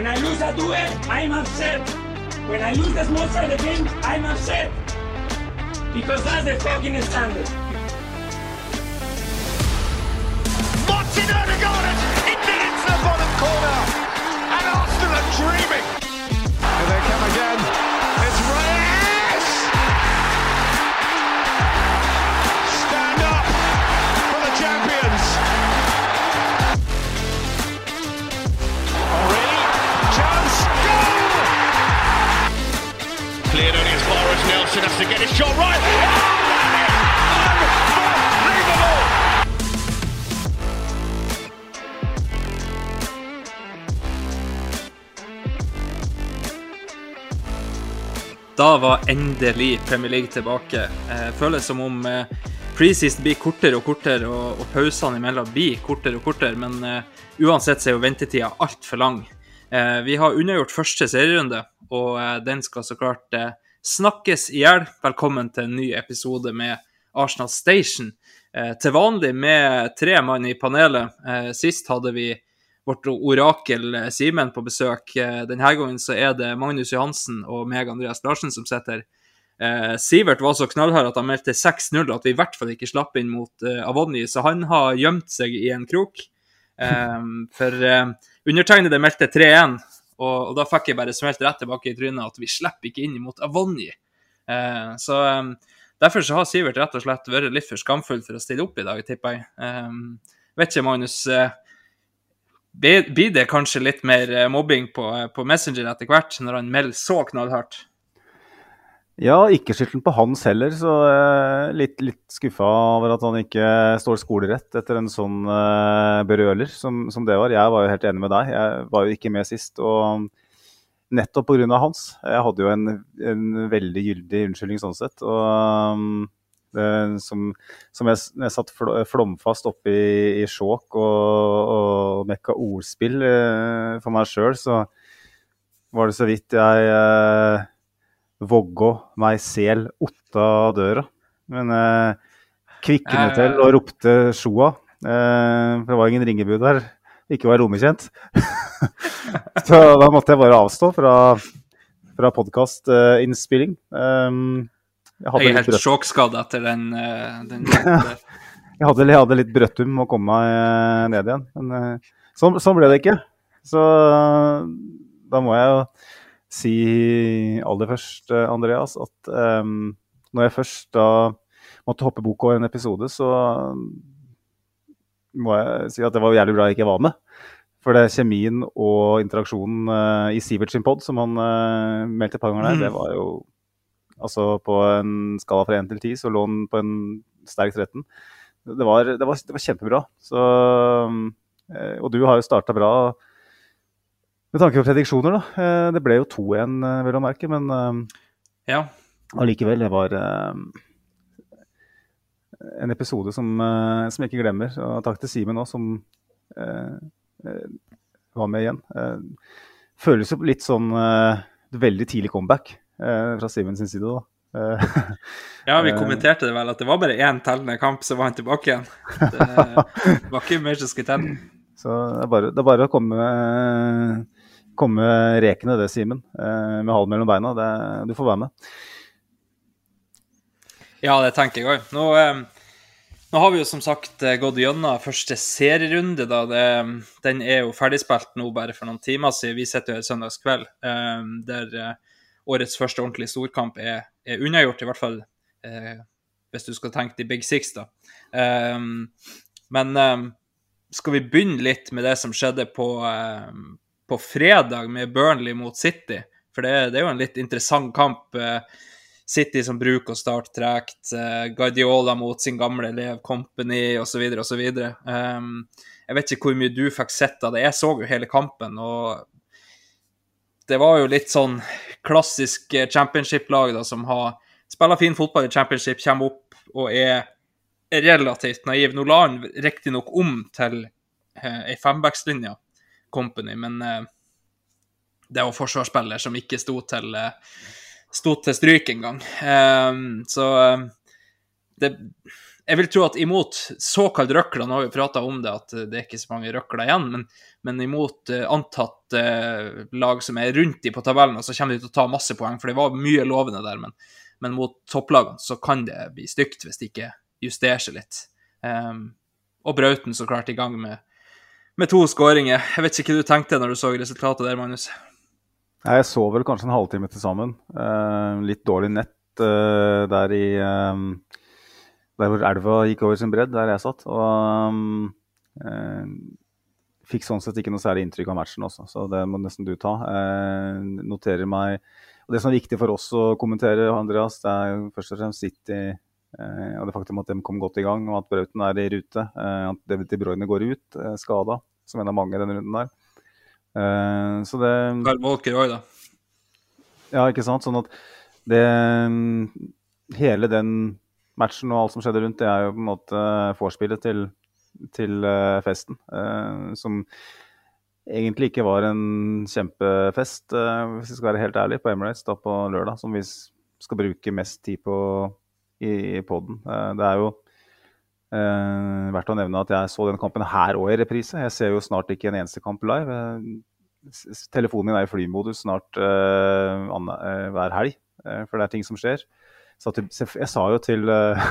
When I lose a duel, I'm upset. When I lose the small side of the game, I'm upset. Because that's the fucking standard. Martin Odegaard into the bottom corner. And Arsenal are dreaming. Here they come again. It's Reyes! Stand up for the champions. Henry, chance, goal! Cleared only as far as Nelson has to get his shot right. Oh, that is unbelievable! Da var endelig Premier League tilbake. Føles som om preseason blir kortere og kortere, og pausene imellom blir kortere og kortere, men uansett så er jo ventetida alt for lang. Vi har unnagjort første serierunde, og den skal så klart snakkes i hjel. Velkommen til en ny episode med Arsenal Station. Til vanlig med 3 mann i panelet. Sist hadde vi vårt orakel Simen på besøk. Denne gangen så er det Magnus Johansen og meg, Andreas Larsen, som sitter. Sivert var så knallhard at han meldte 6-0, at vi i hvert fall ikke slapp inn mot Avonni, så han har gjemt seg i en krok. For undertegnede meldte 3-1, og da fikk jeg bare smelt rett tilbake i trynet at vi slipper ikke inn mot Avonni. Så derfor så har Sivert rett og slett vært litt for skamfull for å stille opp i dag, tipper jeg. Vet ikke, Magnus, blir det kanskje litt mer mobbing på Messenger etter hvert, når han melder så knallhardt? Ja, ikke skylden på hans heller, så litt skuffet over at han ikke står skolerett etter en sånn berøler som det var. Jeg var jo helt enig med deg, jeg var jo ikke med sist, og nettopp på grunn av hans. Jeg hadde jo en veldig gyldig unnskyldning sånn sett, og som jeg satt flomfast oppe i sjåk og mekka ordspill for meg selv, så var det så vidt jeg vågå meg sel otta døra, men kvikkende til og ropte sjoa, for det var ingen ringebud der, ikke var rommekjent. Så da måtte jeg bare avstå fra podcast-innspilling. Jeg er helt sjokkskadd etter den Jeg hadde litt brøttum å komme meg ned igjen, men sånn ble det ikke. Så da må jeg jo si aller først, Andreas, at når jeg først da måtte hoppe bok over en episode, så må jeg si at det var jævlig bra jeg ikke var med. For det kjemien og interaksjonen i Sivert sin podd, som han meldte et par ganger der, det var jo altså på en skala fra 1 til 10, så lå han på en sterk 13. Det var kjempebra. Så, og du har jo startet bra med tanke på prediksjoner da. Det ble jo 2-1, vil jeg merke, men ja. Allikevel, det var en episode som jeg ikke glemmer. Og takk til Simen også, som var med igjen. Føles jo litt sånn veldig tidlig comeback fra Simen sin side da. Ja, vi kommenterte det vel, at det var bare 1 tellende kamp, så var han tilbake igjen. Det var ikke mer som skulle telle. Så det er bare å komme rekende det, Simen, med halen mellom beina. Du får være med. Ja, det tenker jeg også. Nå har vi jo som sagt gått gjennom første serierunde da. Den er jo ferdigspilt nå bare for noen timer siden. Vi sitter jo her søndagskveld, der årets første ordentlige storkamp er unnagjort, i hvert fall hvis du skal tenke de Big Six da. Men skal vi begynne litt med det som skjedde på fredag med Burnley mot City? For det er jo en litt interessant kamp. City som bruker å starte trekt, Guardiola mot sin gamle elev, Company, og så videre, og så videre. Jeg vet ikke hvor mye du fikk sett av det. Jeg så jo hele kampen, og det var jo litt sånn klassisk championship-lag da, som spiller fin fotball i championship, kommer opp og er relativt naiv. Nå la han riktig nok om til en 5-backslinja, Company, men det var forsvarsspiller som ikke stod til stryk en gang. Så jeg vil tro at imot såkalt røkler, nå har vi pratet om det, at det ikke så mange røkler igjen, men imot antatt lag som rundt de på tabellen, så kommer de til å ta masse poeng, for det var mye lovende der, men mot topplagene så kan det bli stygt hvis det ikke justerer seg litt. Og Brauten så klart i gang med 2 skåringer. Jeg vet ikke hva du tenkte når du så resultatet der, Magnus? Jeg så vel kanskje en halvtime til sammen. Litt dårlig nett der hvor elva gikk over sin bredd, der jeg satt. Og fikk sånn sett ikke noe særlig inntrykk av matchen også, så det må nesten du ta. Noterer meg. Og det som er viktig for oss å kommentere, Andreas, det jo først og fremst City, og det faktum at de kom godt i gang, og at Brauten i rute, at David De Bruyne går ut, skadet, som en av mange i denne runden der. Så det... Karl Walker også, da. Ja, ikke sant? Sånn at hele den matchen og alt som skjedde rundt, det jo på en måte forspillet til festen, som egentlig ikke var en kjempefest, hvis vi skal være helt ærlig, på Emirates da på lørdag, som vi skal bruke mest tid på i podden. Det jo verdt å nevne at jeg så denne kampen her også i reprise. Jeg ser jo snart ikke en eneste kamp live. Telefonen min i flymodus snart hver helg, for det ting som skjer. Så jeg sa jo til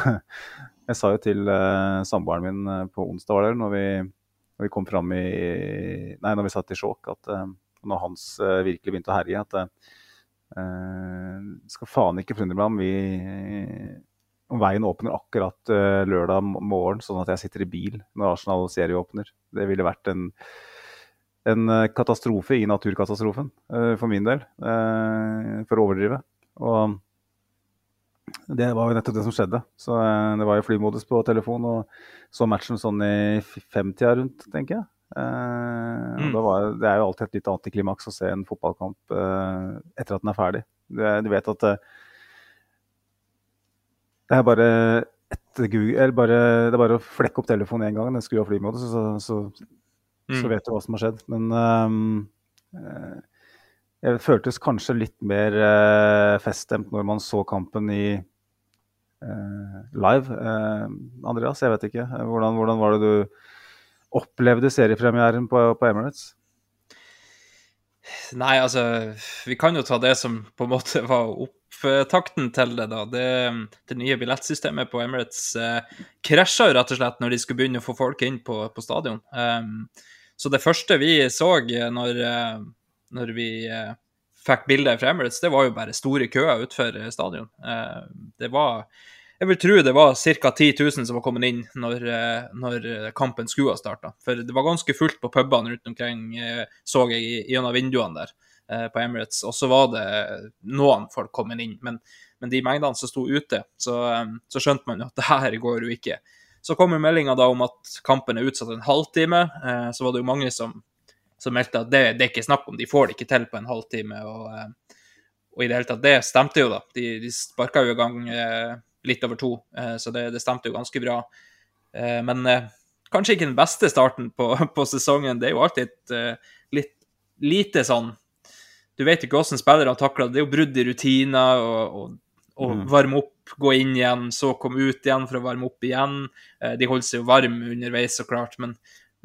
samboeren min på onsdag var det, når vi kom frem når vi satt i sjokk, at når Hans virkelig begynte å herje, at skal faen ikke forundre meg om veien åpner akkurat lørdag morgen, sånn at jeg sitter i bil når Arsenal serieåpner. Det ville vært en katastrofe i naturkatastrofen, for min del, for å overdrive. Og det var jo nettopp det som skjedde. Så det var jo flymodus på telefon, og så matchen sånn i 5-tida rundt, tenker jeg. Og det jo alltid et litt antiklimaks å se en fotballkamp etter at den ferdig. Du vet at det bare det bare å flekke opp telefonen en gang, den skru av flymodus, så vet du hva som har skjedd. Men jeg føltes kanskje litt mer feststemt når man så kampen i live. Andreas, jeg vet ikke. Hvordan var det du opplevde seriepremieren på Emirates? Nei, altså, vi kan jo ta det som på en måte var opptakten til det da. Det nye billettsystemet på Emirates krasjet jo rett og slett når de skulle begynne å få folk inn på stadion. Så det første vi så når vi fikk bilder fra Emirates, det var jo bare store køer utenfor stadion. Jeg vil tro det var ca. 10 000 som var kommet inn når kampen skulle ha startet. For det var ganske fullt på pubene rundt omkring, så jeg gjennom vinduene der på Emirates. Og så var det noen folk kommet inn, men de mengdene som stod ute, så skjønte man at det her går jo ikke. Så kom jo meldingen da om at kampen utsatt en halvtime, så var det jo mange som meldte at det ikke snakk om, de får det ikke til på en halvtime, og i det hele tatt, det stemte jo da. De sparket jo i gang litt over 2, så det stemte jo ganske bra. Men kanskje ikke den beste starten på sesongen. Det jo alltid litt lite sånn, du vet ikke hvordan spillere takler det. Det jo brudd i rutiner, og varme opp, gå inn igjen, så komme ut igjen for å varme opp igjen. De holder seg jo varme underveis, så klart, men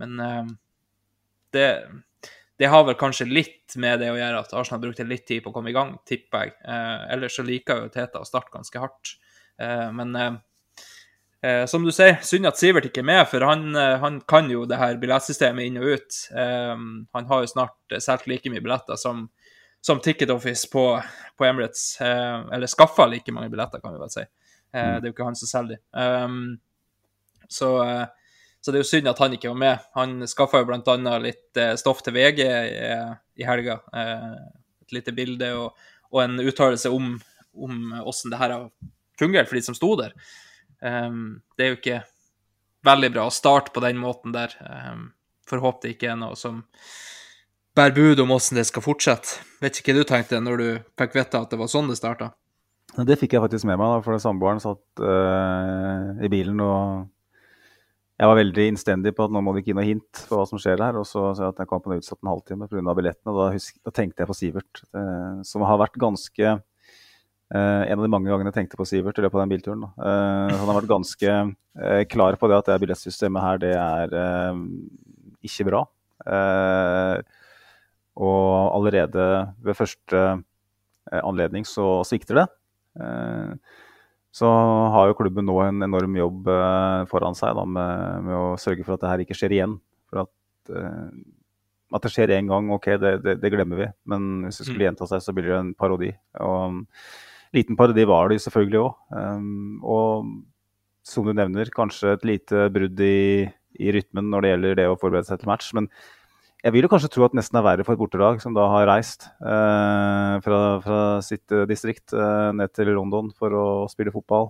det har vel kanskje litt med det å gjøre at Arsenal brukte litt tid på å komme i gang, tipper jeg. Ellers så liker jo Teta å starte ganske hardt. Men som du sier, synd at Sivert ikke med, for han kan jo det her billettsystemet inn og ut. Han har jo snart solgt like mye billetter som Ticket Office på Emirates, eller skaffet like mange billetter, kan vi vel si. Det jo ikke han som selger de. Så det jo synd at han ikke var med. Han skaffet jo blant annet litt stoff til VG i helga. Et lite bilde og en uttalelse om hvordan det her har fungert for de som stod der. Det jo ikke veldig bra å starte på den måten der. For håp det ikke noe som bærer bud om hvordan det skal fortsette. Vet ikke hva du tenkte når du fikk vite at det var sånn det startet? Det fikk jeg faktisk med meg da, for samboeren satt i bilen, og jeg var veldig innstendig på at nå må det ikke gi noe hint på hva som skjer der, og så sa jeg at jeg kom på en utsatt en halvtime på grunn av billettene, og da tenkte jeg på Sivert, som har vært ganske en av de mange gangene jeg tenkte på Sivert I løpet av den bilturen. Han har vært ganske klar på det at det billettsystemet her, det ikke bra. Og allerede ved første anledning så svikter det. Så har jo klubben nå en enorm jobb foran seg da, med å sørge for at det her ikke skjer igjen. For at det skjer en gang, ok, det glemmer vi. Men hvis det skulle gjenta seg, så blir det en parodi. Og liten parodi var det selvfølgelig også. Og som du nevner, kanskje et lite brudd I rytmen når det gjelder det å forberede seg til match. Men jeg vil jo kanskje tro at nesten verre for et bortelag som da har reist fra sitt distrikt ned til London for å spille fotball.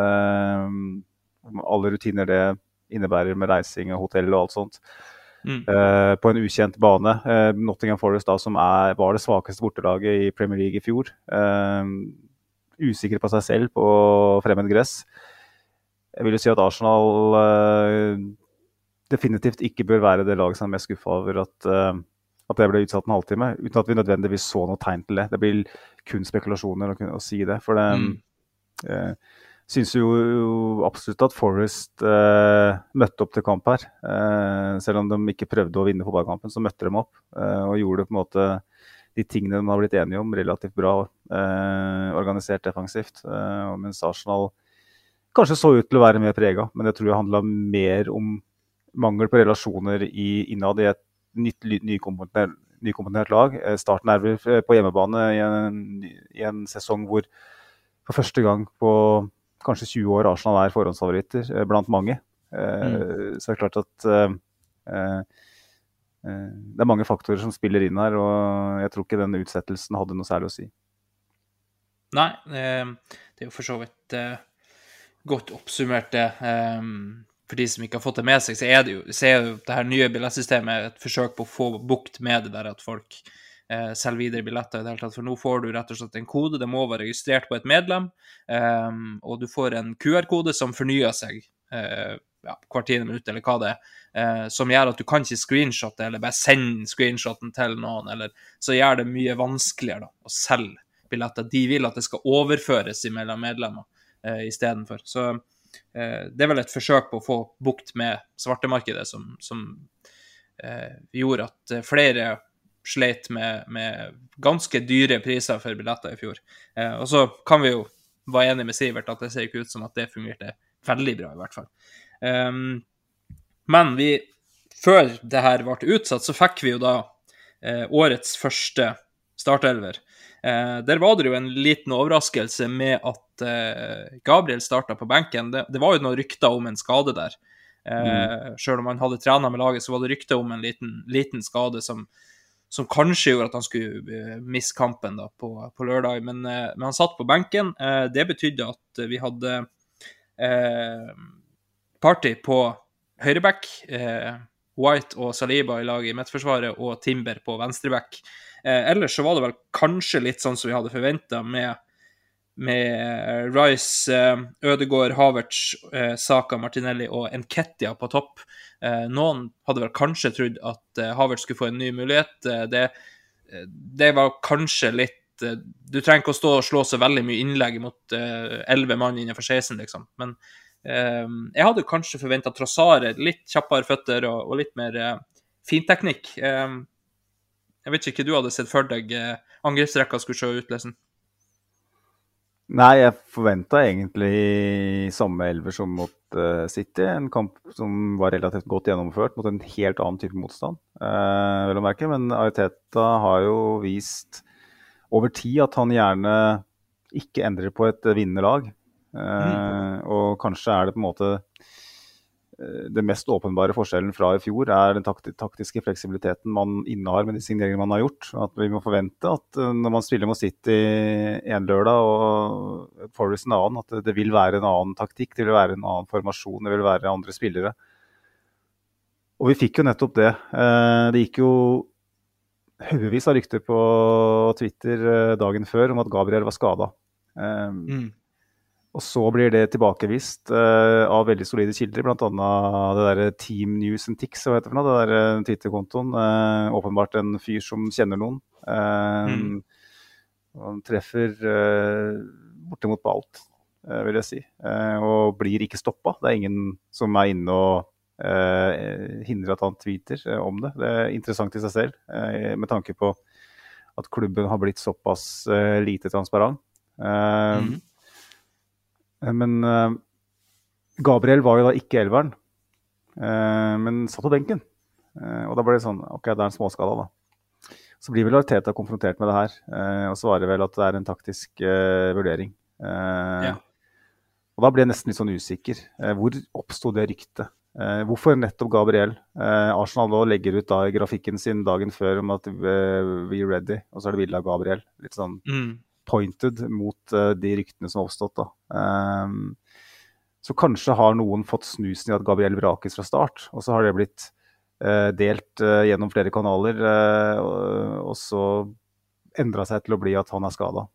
Alle rutiner det innebærer med reising og hotell og alt sånt. På en ukjent bane. Nottingham Forest da, som var det svakeste bortelaget I Premier League I fjor. Usikker på seg selv på fremmed gress. Jeg vil jo si at Arsenal definitivt ikke bør være det laget som mest skuffet over at det ble utsatt en halvtime, uten at vi nødvendigvis så noe tegn til det. Det blir kun spekulasjoner å si det, for det synes jo absolutt at Forest møtte opp til kamp her. Selv om de ikke prøvde å vinne fotballkampen, så møtte de opp og gjorde på en måte de tingene de har blitt enige om relativt bra, organisert defensivt. Mens Arsenal kanskje så ut til å være mer preget, men det tror jeg handlet mer om mangel på relasjoner innad I et nykomponert lag. Starten vel på hjemmebane I en sesong hvor for første gang på kanskje 20 år Arsenal forhåndsfavoritter blant mange. Så det klart at det mange faktorer som spiller inn her, og jeg tror ikke den utsettelsen hadde noe særlig å si. Nei, det jo for så vidt godt oppsummert det. For de som ikke har fått det med seg, så det jo det her nye billettsystemet et forsøk på å få bukt med det der at folk selger videre billetter I det hele tatt. For nå får du rett og slett en kode, det må være registrert på et medlem, og du får en QR-kode som fornyer seg hvert 10 minutt, eller hva det som gjør at du kan ikke screenshotte, eller bare sende screenshotten til noen, eller så gjør det mye vanskeligere da, å selge billetter. De vil at det skal overføres mellom medlemmer I stedet for. Så det vel et forsøk på å få bukt med svartemarkedet som gjorde at flere sleit med ganske dyre priser for billetter I fjor. Og så kan vi jo være enige med Sivert at det ser ikke ut som at det fungerte veldig bra I hvert fall. Men før det her ble utsatt, så fikk vi jo da årets første startelver. Der var det jo en liten overraskelse med at Gabriel startet på benken. Det var jo noen rykter om en skade der. Selv om han hadde trenet med laget, så var det rykter om en liten skade som kanskje gjorde at han skulle misse kampen da på lørdag. Men han satt på benken. Det betydde at vi hadde Party på høyreback, White og Saliba I laget I midtforsvaret, og Timber på venstreback. Ellers så var det vel kanskje litt sånn som vi hadde forventet med Rice, Ødegaard, Havertz, Saka, Martinelli og Nketiah på topp. Noen hadde vel kanskje trodd at Havertz skulle få en ny mulighet. Det var kanskje litt du trenger ikke å stå og slå så veldig mye innlegg mot 11 mann innenfor 16 liksom. Men jeg hadde kanskje forventet Trossard litt kjappere føtter og litt mer finteknikk. Jeg vet ikke, du hadde sett for deg angrepsrekka skulle se ut, lesen? Nei, jeg forventet egentlig samme elver som mot City, en kamp som var relativt godt gjennomført mot en helt annen type motstand, vel å merke, men Arteta har jo vist over tid at han gjerne ikke endrer på et vinnerlag, og kanskje det på en måte det mest åpenbare forskjellen fra I fjor den taktiske fleksibiliteten man innehar med de signeringene man har gjort. At vi må forvente at når man spiller mot City en lørdag og Forest en annen, at det vil være en annen taktikk, det vil være en annen formasjon, det vil være andre spillere. Og vi fikk jo nettopp det. Det gikk jo haugevis av rykter på Twitter dagen før om at Gabriel var skadet. Og så blir det tilbakevist av veldig solide kilder, blant annet det der Team News and Ticks, hva heter det for noe, det der Twitter-kontoen. Åpenbart en fyr som kjenner noen. Og han treffer bortimot på alt, vil jeg si. Og blir ikke stoppet. Det ingen som inne og hindrer at han tweeter om det. Det interessant i seg selv, med tanke på at klubben har blitt såpass lite transparent. Men Gabriel var jo da ikke elveren, men satt på benken. Og da ble det sånn, ok, det en småskala da. Så blir vel Arteta konfrontert med det her, og svarer vel at det en taktisk vurdering. Og da ble jeg nesten litt sånn usikker. Hvor oppstod det ryktet? Hvorfor nettopp Gabriel? Arsenal nå legger ut da i grafikken sin dagen før om at we ready, og så det bildet av Gabriel. Litt sånn pointed mot de ryktene som har oppstått da. Så kanskje har noen fått snusen i at Gabriel vrakes fra start, og så har det blitt delt gjennom flere kanaler, og så endret seg til å bli at han skadet.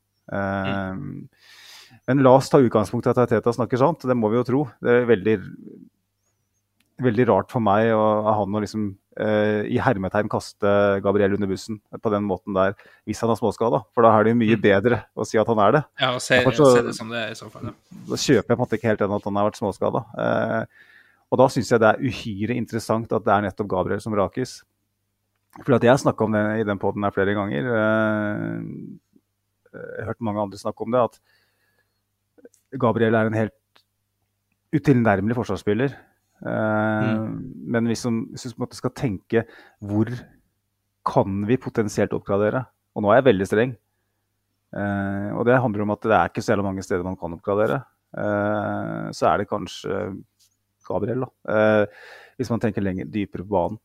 Men la oss ta utgangspunkt i at Arteta snakker sant, det må vi jo tro. Det veldig, veldig rart for meg og han å liksom i hermetegn kaste Gabriel under bussen på den måten der, hvis han har småskadet, for da det mye bedre å si at han det. Ja, og se det som det i så fall. Da kjøper jeg på en måte ikke helt den at han har vært småskadet. Og da synes jeg det uhyre interessant at det nettopp Gabriel som rakes. For at jeg snakket om det i den podden her flere ganger. Jeg har hørt mange andre snakke om det, at Gabriel en helt utilnærmelig forsvarsspiller. Men hvis vi skal tenke, hvor kan vi potensielt oppgradere? Og nå jeg veldig streng. Og det handler om at det ikke så mange steder man kan oppgradere. Så det kanskje Gabriel da, hvis man tenker lenger dypere på banen.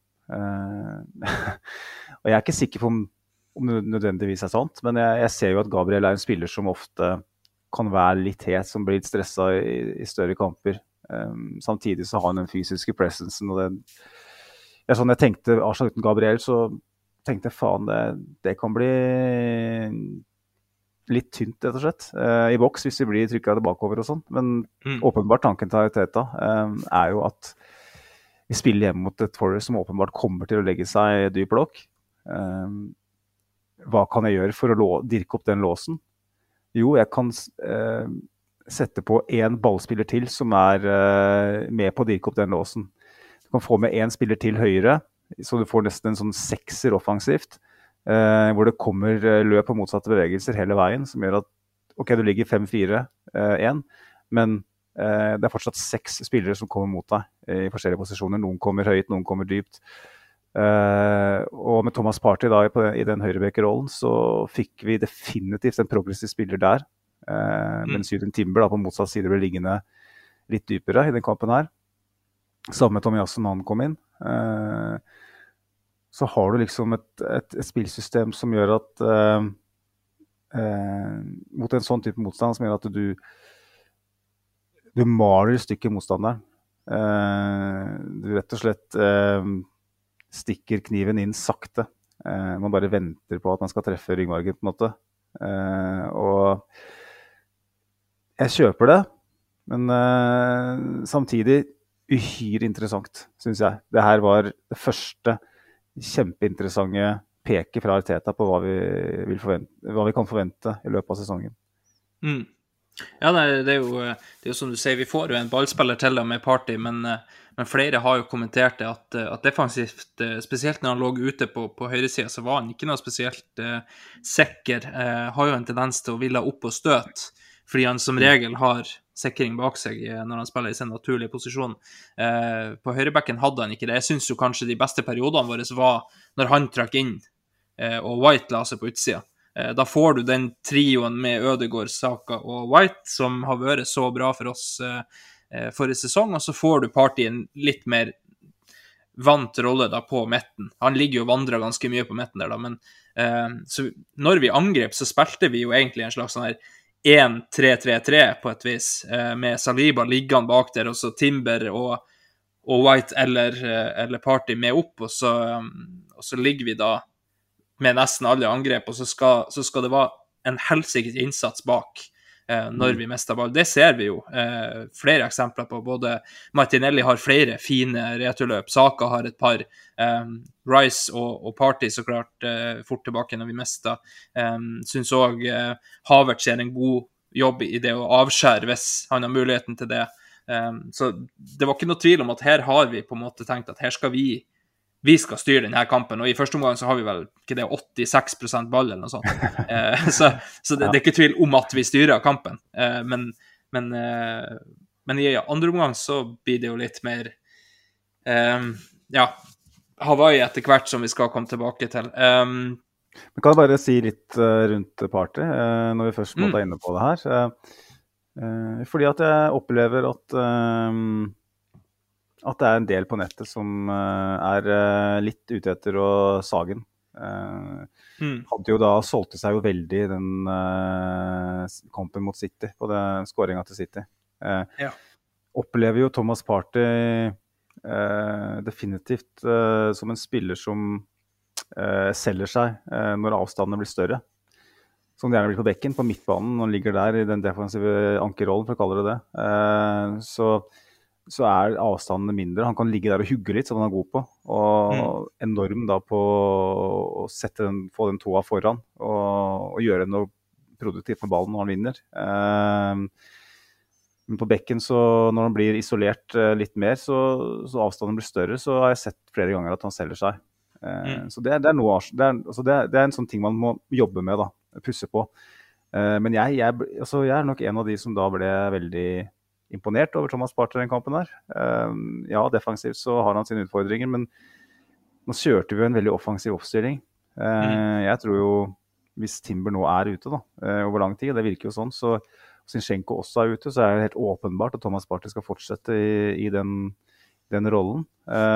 Og jeg ikke sikker på om det nødvendigvis sant, men jeg ser jo at Gabriel en spiller som ofte kan være litt het, som blir litt stresset i større kamper. Samtidig så har han den fysiske presensen, og sånn jeg tenkte Arsenal uten Gabriel, så tenkte jeg faen, det kan bli litt tynt, rett og slett, i boks hvis vi blir trykket bakover og sånn. Men åpenbart tanken til Arteta jo at vi spiller hjemme mot et Forest som åpenbart kommer til å legge seg dyp blokk. Hva kan jeg gjøre for å dirke opp den låsen? Jo, jeg kan sette på en ballspiller til som med på å dirke opp den låsen. Du kan få med en spiller til høyre, så du får nesten en sånn sekser offensivt, hvor det kommer løp og motsatte bevegelser hele veien, som gjør at, ok, du ligger 5-4-1, men det fortsatt 6 spillere som kommer mot deg i forskjellige posisjoner. Noen kommer høyt, noen kommer dypt. Og med Thomas Partey da i den høyrebekkerollen, så fikk vi definitivt en progressiv spiller der, mens Jürgen Timber da på motsatt side ble liggende litt dypere i den kampen her. Sammen med Tomiyasu når han kom inn. Så har du liksom et spillsystem som gjør at mot en sånn type motstand som gjør at du maler stykker motstanderen. Du rett og slett stikker kniven inn sakte. Man bare venter på at man skal treffe ryggmargen på en måte. Og jeg kjøper det, men samtidig uhyre interessant, synes jeg. Det her var det første kjempeinteressante peke fra Arteta på hva vi kan forvente i løpet av sesongen. Ja, det jo som du sier, vi får jo en ballspiller til med Partey, men flere har jo kommentert det at defensivt, spesielt når han lå ute på høyresiden, så var han ikke noe spesielt sikker. Har jo en tendens til å ville opp og støte, fordi han som regel har sikring bak seg når han spiller i sin naturlige posisjon. På høyrebekken hadde han ikke det. Jeg synes jo kanskje de beste periodene våre var når han trakk inn, og White la seg på utsida. Da får du den trioen med Ødegaard, Saka og White, som har vært så bra for oss forrige sesong, og så får du Partey en litt mer vant rolle da på midten. Han ligger jo og vandrer ganske mye på midten der da, men så når vi angrep, så spilte vi jo egentlig en slags sånn her 1-3-3-3 på et vis, med Saliba liggende bak der, og så Timber og White eller Partey med opp, og så ligger vi da med nesten alle angrep, og så skal det være en helsikker innsats bak når vi mister ball. Det ser vi jo flere eksempler på. Både Martinelli har flere fine returløp, Saka har et par, Rice og Partey så klart fort tilbake når vi mister. Synes også Havertz en god jobb i det å avskjære hvis han har muligheten til det. Så det var ikke noe tvil om at her har vi på en måte tenkt at her skal vi skal styre denne kampen, og i første omgang så har vi vel ikke det 86% ball eller noe sånt. Så det er ikke tvil om at vi styrer kampen. Men i andre omgang så blir det jo litt mer Hawaii etter hvert som vi skal komme tilbake til. Men kan jeg bare si litt rundt Partey, når vi først måtte inne på det her. Fordi at jeg opplever at det er en del på nettet som er litt ute etter å sage den. Hadde jo da solgte seg jo veldig i den kampen mot City, på den skåringen til City. Opplever jo Thomas Partey definitivt som en spiller som selger seg når avstandene blir større. Som gjerne blir på bekken, på midtbanen, og ligger der i den defensive ankerrollen, for å kalle det det. Så er avstandene mindre. Han kan ligge der og hugge litt, som han er god på. Og enorm da på å få den tåa foran, og gjøre noe produktivt med ballen når han vinner. Men på bekken, så når han blir isolert litt mer, så avstanden blir større, så har jeg sett flere ganger at han selger seg. Så det er en sånn ting man må jobbe med, da, pusse på. Men jeg er nok en av de som da ble veldig imponert over Thomas Partey den kampen her. Defensivt så har han sine utfordringer, men nå kjørte vi en veldig offensiv oppstilling. Jeg tror jo, hvis Timber nå er ute da, over lang tid, det virker jo sånn, så Zinchenko også er ute, så er det helt åpenbart at Thomas Partey skal fortsette i den rollen.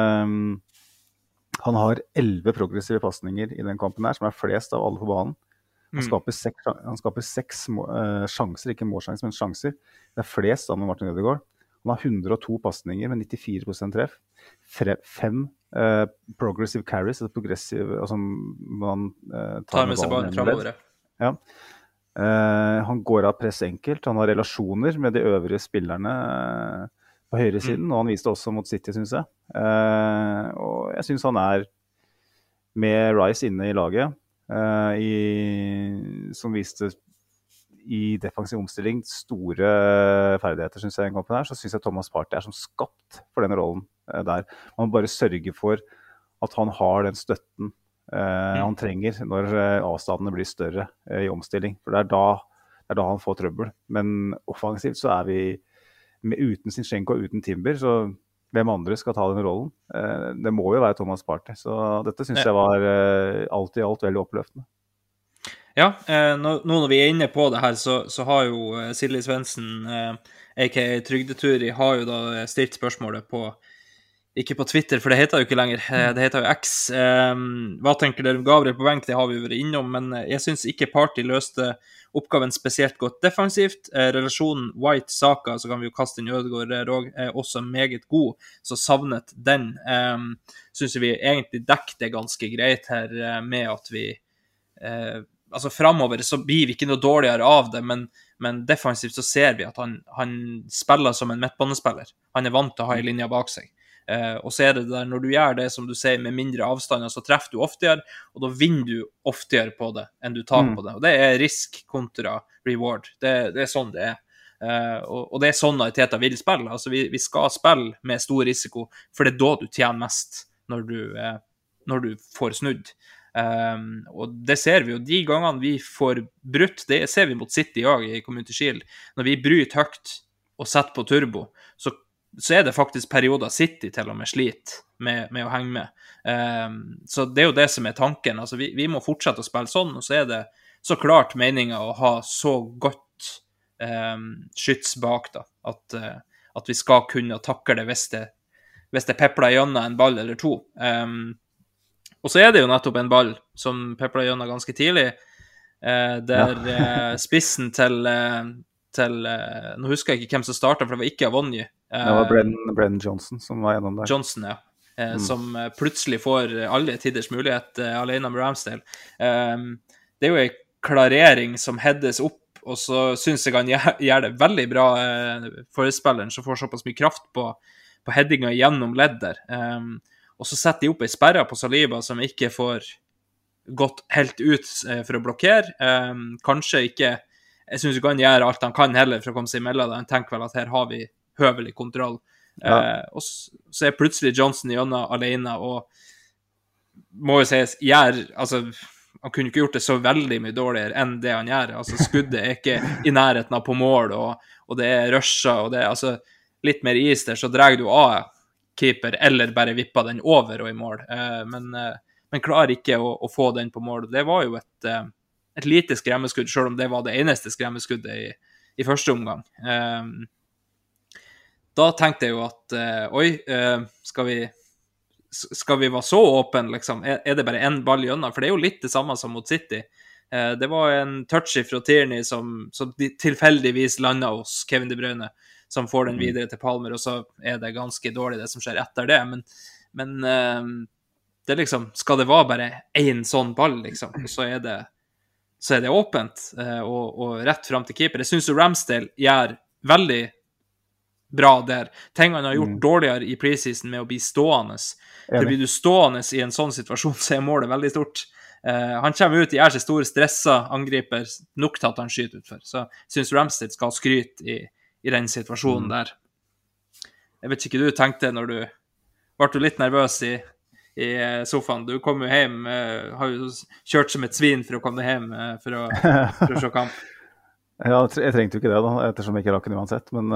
Han har 11 progressive passninger i den kampen her, som er flest av alle på banen. Han skaper 6 sjanser, ikke målsjanser, men sjanser. Det er flest sammen med Martin Ødegaard. Han har 102 passninger med 94% treff. 5 progressive carries, altså man tar med seg ballen fremover. Ja. Han går av press enkelt. Han har relasjoner med de øvrige spillerne på høyre siden, og han viste også mot City, synes jeg. Og jeg synes han er med Rice inne i laget, som viste i defensiv omstilling store ferdigheter, synes jeg, i den kampen her, så synes jeg Thomas Partey er som skapt for den rollen der. Man må bare sørge for at han har den støtten han trenger når avstandene blir større i omstilling, for det er da han får trøbbel. Men offensivt så er vi uten Zinchenko og uten Timber, så hvem andre skal ta den rollen? Det må jo være Thomas Partey, så dette synes jeg var alt i alt veldig oppløftende. Ja, nå når vi er inne på det her, så har jo Silje Svendsen, a.k.a. Trygdeturi, har jo da stilt spørsmålet ikke på Twitter, for det heter jo ikke lenger, det heter jo X. Hva tenker dere om Gabriel på benk? Det har vi jo vært innom, men jeg synes ikke Partey løste oppgaven spesielt godt defensivt. Relasjonen White-Saka, så kan vi jo kaste inn Ødegaard der også, er også meget god, så savnet den. Synes vi egentlig dekket det ganske greit her med at vi altså fremover så blir vi ikke noe dårligere av det, men defensivt så ser vi at han spiller som en midtbanespiller. Han er vant til å ha en linje bak seg. Og så er det der, når du gjør det som du sier med mindre avstander, så treffer du oftere, og da vinner du oftere på det enn du tar på det. Og det er risk kontra reward. Det er sånn det er. Og det er sånn at Teta vil spille. Altså vi skal spille med stor risiko, for det er da du tjener mest når du får snudd. Og det ser vi jo de gangene vi får brutt, det ser vi mot City også i Community Shield. Når vi bryter høyt og setter på turbo, så er det faktisk perioder City til og med sliter med å henge med. Så det er jo det som er tanken. Altså vi må fortsette å spille sånn, og så er det så klart meningen å ha så godt skyts bak da, at vi skal kunne takle det hvis det pepler gjennom en ball eller to. Og så er det jo nettopp en ball som pepler gjennom ganske tidlig, der spissen til nå husker jeg ikke hvem som startet, for det var ikke Avonji. Det var Brennan Johnson som var gjennom der. Johnson, ja. Som plutselig får alle tiders mulighet alene med Ramsdale. Det er jo en klarering som heades opp, og så synes jeg han gjør det veldig bra, forespilleren som får såpass mye kraft på headinga gjennom ledder. Og så setter de opp en sperre på Saliba som ikke får gått helt ut for å blokkere. Kanskje ikke jeg synes ikke han gjør alt han kan heller for å komme seg imellom det. Han tenker vel at her har vi høvelig kontroll. Og så er plutselig Johnson gjennom alene, og må jo sies, altså, han kunne ikke gjort det så veldig mye dårligere enn det han gjør. Altså, skuddet er ikke i nærheten av på mål, og det er rusher, og det er altså litt mer is der, så drar du av keeper, eller bare vipper den over og i mål. Men klarer ikke å få den på mål. Det var jo et lite skremmeskudd, selv om det var det eneste skremmeskuddet i første omgang. Da tenkte jeg jo at, skal vi være så åpen, liksom? Er det bare en ball gjennom? For det er jo litt det samme som mot City. Det var en touch fra Tierney som tilfeldigvis landet hos Kevin De Bruyne, som får den videre til Palmer, og så er det ganske dårlig det som skjer etter det. Men det liksom, skal det være bare en sånn ball, liksom, så er det åpent, og rett frem til keeper. Jeg synes jo Ramsdale gjør veldig bra der. Ting han har gjort dårligere i preseason med å bli stående. For blir du stående i en sånn situasjon, så er målet veldig stort. Han kommer ut, gjør seg store stresser, angriper nok til at han skyter utfor. Så jeg synes Ramsdale skal skryte i den situasjonen der. Jeg vet ikke du tenkte når du ble litt nervøs i sofaen. Du kom jo hjem, har jo kjørt som et svin for å komme hjem for å se kamp. Ja, jeg trengte jo ikke det da, ettersom jeg ikke rakk den uansett. Men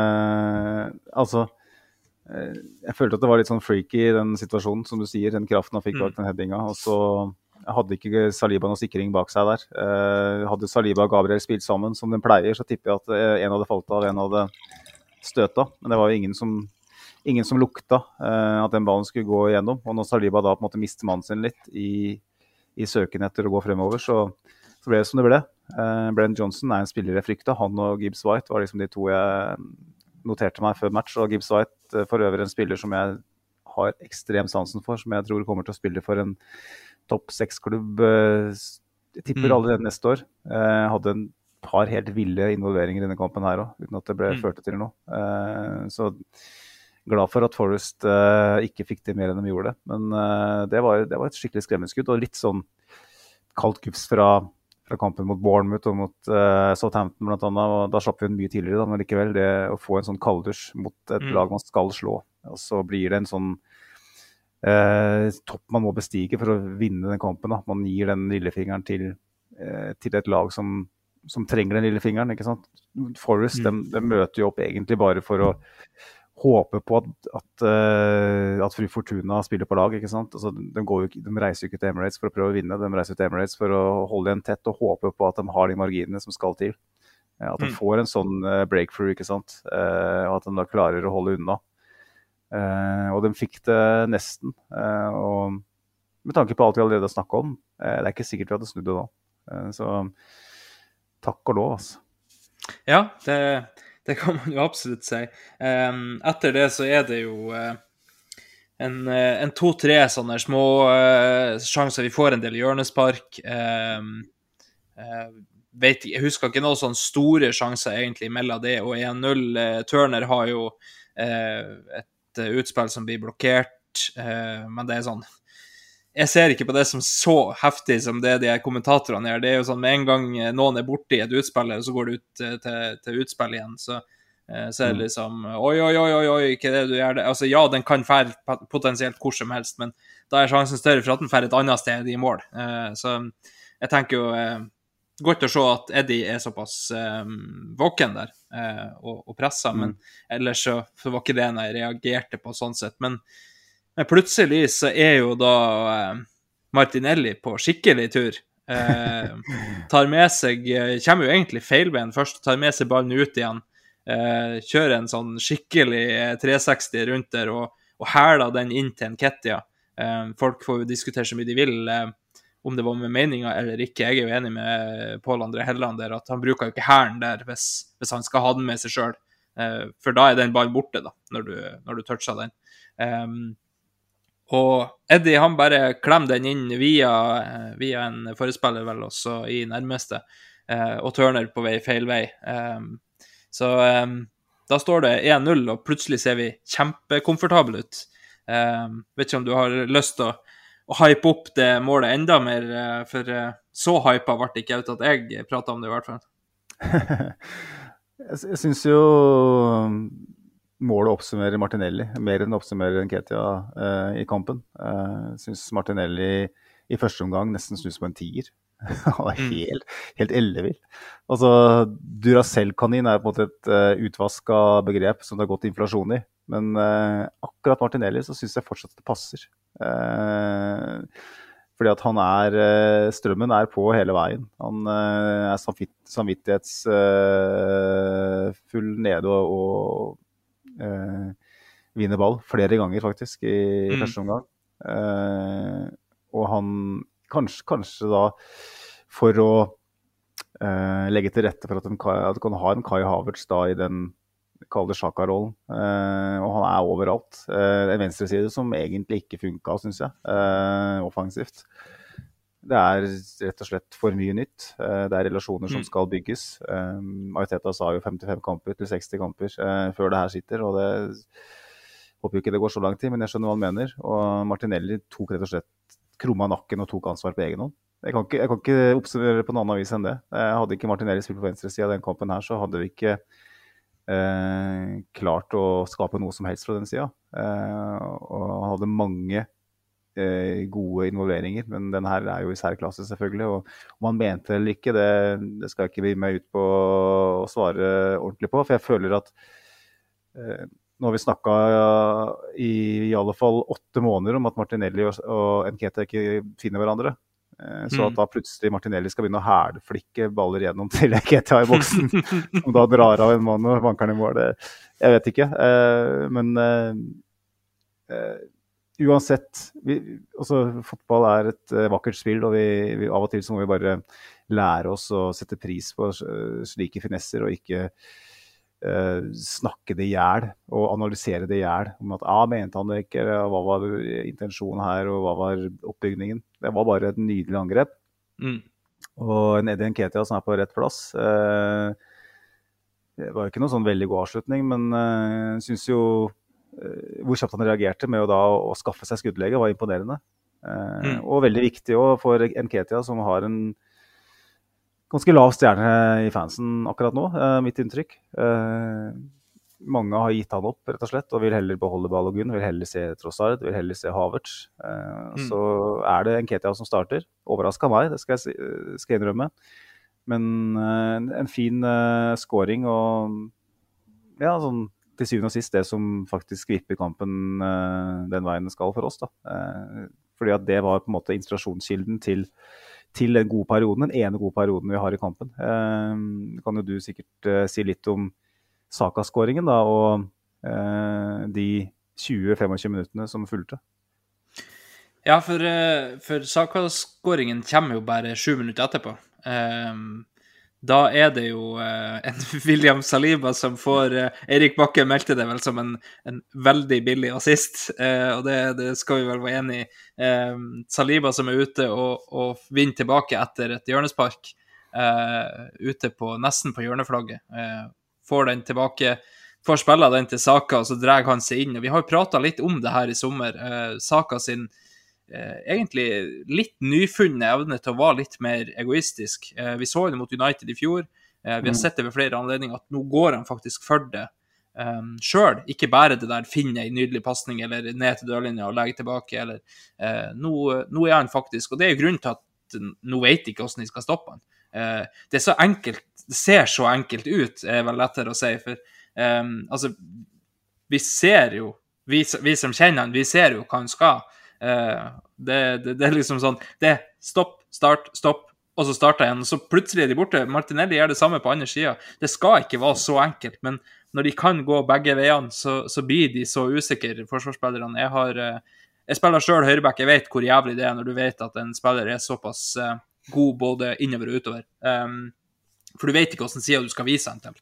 altså, jeg følte at det var litt sånn freaky i den situasjonen, som du sier, den kraften han fikk bak den headinga. Og så hadde ikke Saliba noen sikring bak seg der. Hadde Saliba og Gabriel spilt sammen som den pleier, så tipper jeg at en hadde falt av, en hadde støtet. Men det var jo ingen som lukta at den ballen skulle gå igjennom. Og når Saliba da på en måte mistet mannen sin litt i søken etter å gå fremover, så ble det som det ble. Brennan Johnson er en spiller jeg frykta. Han og Gibbs White var liksom de to jeg noterte meg før match. Og Gibbs White for øvrig en spiller som jeg har ekstrem sansen for, som jeg tror kommer til å spille for en topp 6-klubb. Jeg tipper allerede neste år. Hadde en par helt ville involveringer i denne kampen her også, uten at det ble ført til noe. Så glad for at Forrest ikke fikk det mer enn de gjorde det. Men det var et skikkelig skremmeskudd, og litt sånn kaldt gufs fra kampen mot Bournemouth og mot Southampton blant annet, og da slapp vi den mye tidligere, men likevel det å få en sånn kalddusj mot et lag man skal slå, og så blir det en sånn topp man må bestige for å vinne den kampen. Da. Man gir den lillefingeren til et lag som trenger den lillefingeren, ikke sant? Forrest, de møter jo opp egentlig bare for å håpe på at Fru Fortuna spiller på lag, ikke sant? Altså, de reiser jo ikke til Emirates for å prøve å vinne, de reiser til Emirates for å holde en tett og håpe på at de har de marginene som skal til. At de får en sånn breakthrough, ikke sant? Og at de da klarer å holde unna. Og de fikk det nesten. Og med tanke på alt vi allerede har snakket om, det er ikke sikkert vi hadde snudd det da. Så takk og lov, altså. Ja, det kan man jo absolutt si. Etter det så er det jo en 2-3 sånne små sjanser. Vi får en del hjørnespark. Jeg husker ikke noen sånne store sjanser egentlig mellom det og 1-0. Turner har jo et utspill som blir blokkert, men det er sånn, jeg ser ikke på det som så heftig som det de kommentatorene gjør. Det er jo sånn, med en gang noen er borte i et utspill, så går det ut til utspill igjen, så er det liksom, oi, ikke det du gjør det. Altså, ja, den kan fære potensielt hvor som helst, men da er sjansen større for at den færer et annet sted i mål. Så jeg tenker jo, godt å se at Eddie er såpass våken der, og presset, men ellers så var ikke det når jeg reagerte på sånn sett, men plutselig så er jo da Martinelli på skikkelig tur. Tar med seg, kommer jo egentlig feilbein først, tar med seg ballen ut igjen, kjører en sånn skikkelig 360 rundt der, og hæler den inn til en Ketia. Folk får jo diskutere så mye de vil, om det var med meninger eller ikke. Jeg er jo enig med Pål André Helland der, at han bruker jo ikke hælen der hvis han skal ha den med seg selv. For da er den ballen borte da, når du toucher den. Og Eddie, han bare klemmer den inn via en forespiller vel også i nærmeste, og Turner på vei feil vei. Så da står det 1-0, og plutselig ser vi kjempekomfortabel ut. Vet ikke om du har lyst til å hype opp det målet enda mer, for så hypa ble det ikke ut at jeg pratet om det i hvert fall. Jeg synes jo målet oppsummerer Martinelli, mer enn oppsummerer Nketiah i kampen. Jeg synes Martinelli i første omgang nesten snus på en tiger. Han var helt ellevill. Altså, Duracell-kanin er på en måte et utvasket begrep som det har gått inflasjon i. Men akkurat Martinelli så synes jeg fortsatt det passer. Fordi at han strømmen er på hele veien. Han er samvittighetsfull nede og vinner ball flere ganger faktisk i første omgang. Og han kanskje da for å legge til rette for at du kan ha en Kai Havertz da i den kalde Xhaka-rollen, og han overalt. En venstre side som egentlig ikke funket, synes jeg, offensivt. Det rett og slett for mye nytt. Det relasjoner som skal bygges. Arteta sa jo 55 kamper til 60 kamper før det her sitter, og det håper jo ikke det går så lang tid, men jeg skjønner hva han mener. Og Martinelli tok rett og slett krumma nakken og tok ansvar på egen hånd. Jeg kan ikke oppsummere på en annen vis enn det. Hadde ikke Martinelli spilt på venstre siden av den kampen her, så hadde vi ikke klart å skape noe som helst fra den siden. Og han hadde mange gode involveringer, men den her jo i særklasse selvfølgelig, og om han mente eller ikke, det skal jeg ikke bli meg ut på å svare ordentlig på, for jeg føler at nå har vi snakket i alle fall 8 måneder om at Martinelli og Nketiah ikke finner hverandre. Så at da plutselig Martinelli skal begynne å hælflikke baller gjennom til Nketiah i boksen, som da drar av en mann og banker den i mål, jeg vet ikke. Men uansett, fotball et vakkert spill, og vi av og til så må vi bare lære oss å sette pris på slike finesser, og ikke snakke det ihjel og analysere det ihjel om at mente han det ikke, hva var intensjonen her og hva var oppbygningen. Det var bare et nydelig angrep og en Eddie Nketiah som på rett plass. Det var jo ikke noe sånn veldig god avslutning, men jeg synes jo hvor kjapt han reagerte med å skaffe seg skuddlege var imponerende og veldig viktig også for Nketiah, som har en ganske lav stjerne i fansen akkurat nå, mitt inntrykk. Mange har gitt han opp, rett og slett, og vil heller beholde Balogun, vil heller se Trossard, vil heller se Havertz. Så det Nketiah som starter. Overrasket meg, det skal jeg innrømme. Men en fin scoring, og ja, sånn, til syvende og sist det som faktisk vipper kampen den veien det skal for oss. Da. Fordi at det var på en måte inspirasjonskilden til den gode perioden, den ene gode perioden vi har i kampen. Kan jo du sikkert si litt om Saka-skåringen da, og de 20-25 minuttene som fulgte. Ja, for Saka-skåringen kommer jo bare 7 minutter etterpå. Da det jo en William Saliba som får Erik Bakke meldte det vel som en veldig billig assist, og det skal vi vel være enig i. Saliba som ute og vinner tilbake etter et hjørnespark ute nesten på hjørneflagget, får den tilbake, får spille den til Saka, og så drar han seg inn, og vi har jo pratet litt om det her i sommer. Saka sin egentlig litt nyfunne evne til å være litt mer egoistisk. Vi så det mot United i fjor. Vi har sett det ved flere anledninger at nå går han faktisk for det selv. Ikke bare det der finne en nydelig passning eller ned til dørlinja og legge tilbake. Eller, nå han faktisk, og det jo grunnen til at nå vet ikke hvordan de skal stoppe han. Det så enkelt, det ser så enkelt ut, vel lettere å si, for altså, vi ser jo, vi som kjenner han, vi ser jo hva han skal. Det liksom sånn, stopp, start, stopp, og så starter igjen, og så plutselig de borte. Martinelli gjør det samme på andre siden. Det skal ikke være så enkelt, men når de kan gå begge veiene, så blir de så usikre, forsvarsspillerne. Jeg spiller selv høyreback, jeg vet hvor jævlig det når du vet at en spiller såpass god både innover og utover. For du vet ikke hvordan siden du skal vise han til.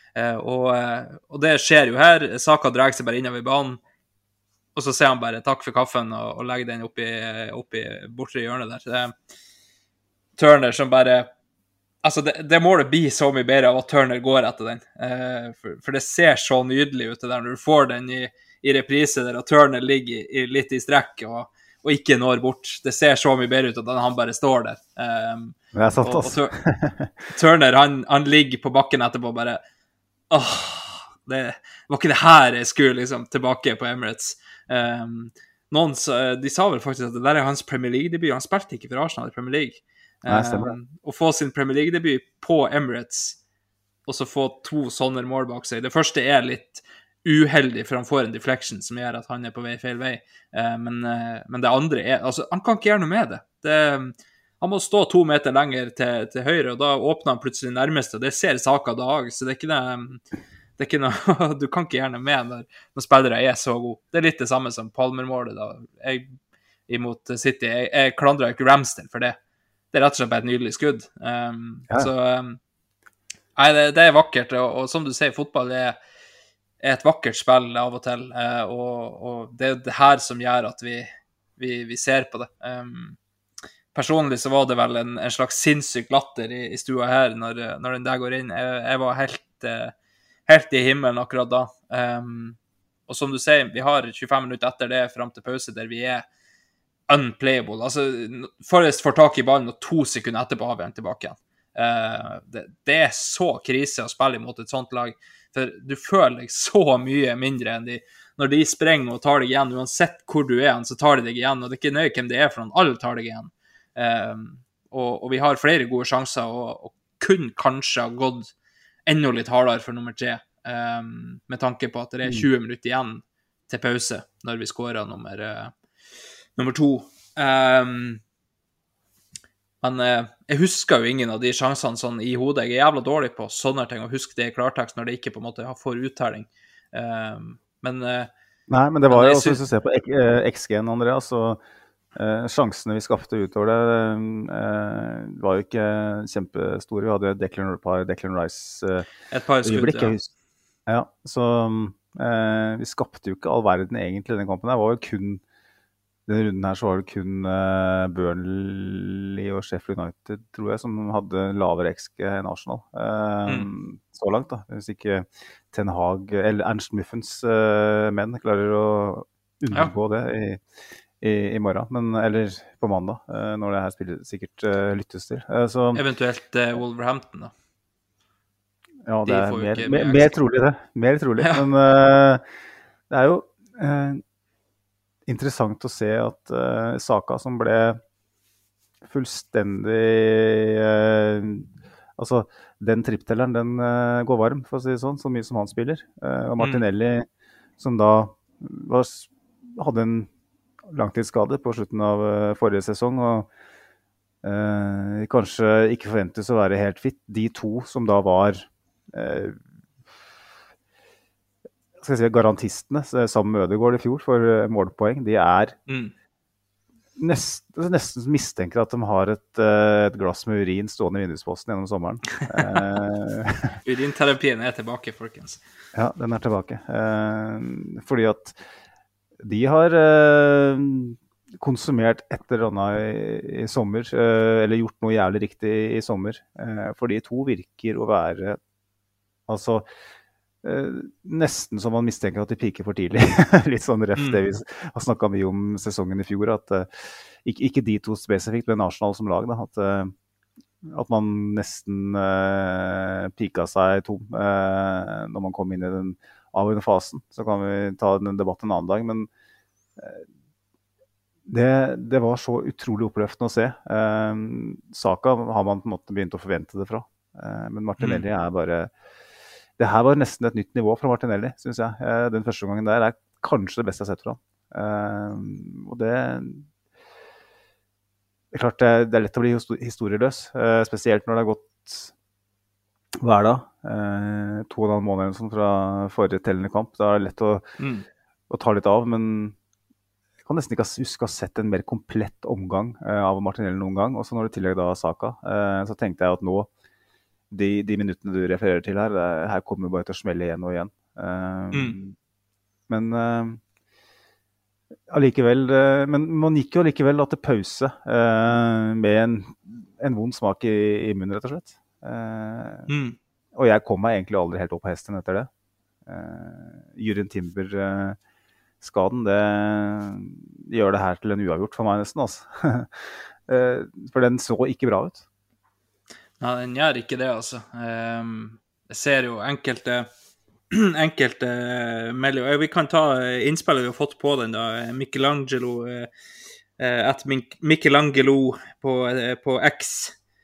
Og det skjer jo her. Saka drar seg bare innover banen, og så ser han bare takk for kaffen og legger den opp i bortre hjørnet der. Turner som bare, altså det må det bli så mye bedre av at Turner går etter den. For det ser så nydelig ut det der når du får den i reprise der, og Turner ligger litt i strekk, og ikke når bort. Det ser så mye bedre ut at han bare står der. Det er sant, altså. Turner, han ligger på bakken etterpå bare, det var ikke det her jeg skulle liksom tilbake på Emirates. De sa vel faktisk at det der er hans Premier League-debut. Han spilte ikke for Arsenal i Premier League. Å få sin Premier League-debut på Emirates, og så få 2 sånne mål bak seg. Det første er litt uheldig, for han får en deflection som gjør at han er på vei feil vei. Men det andre er, altså, han kan ikke gjøre noe med det. Han må stå 2 meter lenger til høyre, og da åpner han plutselig nærmest, og det ser Saka dag, så det er ikke noe du kan ikke gjøre noe med når spillere er så gode. Det er litt det samme som Palmer-målet da. Imot City. Jeg klandrer ikke Ramsdale for det. Det er rett og slett bare et nydelig skudd. Så nei, det er vakkert, og som du sier, fotball er et vakkert spill av og til, og det er det her som gjør at vi ser på det. Personlig så var det vel en slags sinnssyk latter i stua her når den der går inn. Jeg var helt i himmelen akkurat da. Og som du sier, vi har 25 minutter etter det frem til pause der vi er unplayable. Altså, Forrest får tak i ballen, og 2 sekunder etterpå har vi en tilbake igjen. Det er så krise å spille imot et sånt lag, for du føler deg så mye mindre enn når de sprenger og tar deg igjen, uansett hvor du er, så tar de deg igjen, og det er ikke nøye hvem det er for noen, alle tar deg igjen. Og vi har flere gode sjanser, og kun kanskje har gått enda litt hardere for nummer 3, med tanke på at det er 20 minutter igjen til pause når vi skårer nummer 2. Men jeg husker jo ingen av de sjansene sånn i hodet. Jeg er jævla dårlig på sånne ting, og husk det i klartekst når det ikke på en måte får uttelling. Nei, men det var jo også, hvis du ser på XG-en, Andreas, så sjansene vi skapte utover det var jo ikke kjempestore. Vi hadde Declan Rice et par skudd, ja. Så vi skapte jo ikke all verden egentlig i den kampen. Det var jo kun denne runden her, så var det kun Burnley og Sheffield United, tror jeg, som hadde lavere XG enn Arsenal. Så langt da. Hvis ikke Ten Hag, eller Ernst Muffens menn klarer å unngå det i morgen, eller på mandag, når det her spillet sikkert lyttes til. Så, eventuelt Wolverhampton da. Ja, det er mer trolig det. Mer trolig. Ja. Men det er jo interessant å se at Saka, som ble fullstendig altså, den tripptelleren, den går varm, for å si det sånn, så mye som han spiller. Og Martinelli, som da hadde en langtidsskade på slutten av forrige sesong, og kanskje ikke forventes å være helt fit. De 2 som da var skal jeg si, garantistene, sammen med Ødegaard i fjor for målpoeng, de er nesten mistenker at de har et glass med urin stående i vindusposten gjennom sommeren. Urinterapien er tilbake, folkens. Ja, den er tilbake. Fordi at de har konsumert et eller annet i sommer, eller gjort noe jævlig riktig i sommer. For de 2 virker å være altså nesten som man mistenker at de piker for tidlig. Litt sånn ref det vi har snakket mye om sesongen i fjor, at ikke de 2 spesifikt, men Arsenal som lag, da, at man nesten pika seg tom når man kom inn i den avgjørende fasen. Så kan vi ta den debatten en annen dag, men det var så utrolig oppløftende å se. Saka har man på en måte begynt å forvente det fra, men Martinelli er bare det her var nesten et nytt nivå fra Martinelli, synes jeg. Den første gangen der er kanskje det beste jeg har sett fra ham. Og det er klart det er lett å bli historieløs, spesielt når det har gått hver dag. 2,5 måneder fra forrige tellende kamp. Da er det lett å ta litt av, men jeg kan nesten ikke huske å ha sett en mer komplett omgang av Martinelli noen gang. Og så når det tillegg da Saka, så tenkte jeg at nå de minuttene du refererer til her kommer bare til å smelle igjen og igjen. Men allikevel, men man gikk jo allikevel da til pause med en vond smak i munnen, rett og slett. Og jeg kom meg egentlig aldri helt opp på hesten etter det. Jürgen Timber skaden, det gjør det her til en uavgjort for meg nesten, altså. For den så ikke bra ut. Nei, den gjør ikke det, altså. Jeg ser jo enkelte meldinger. Vi kan ta innspillet vi har fått på den da. Michelangelo på X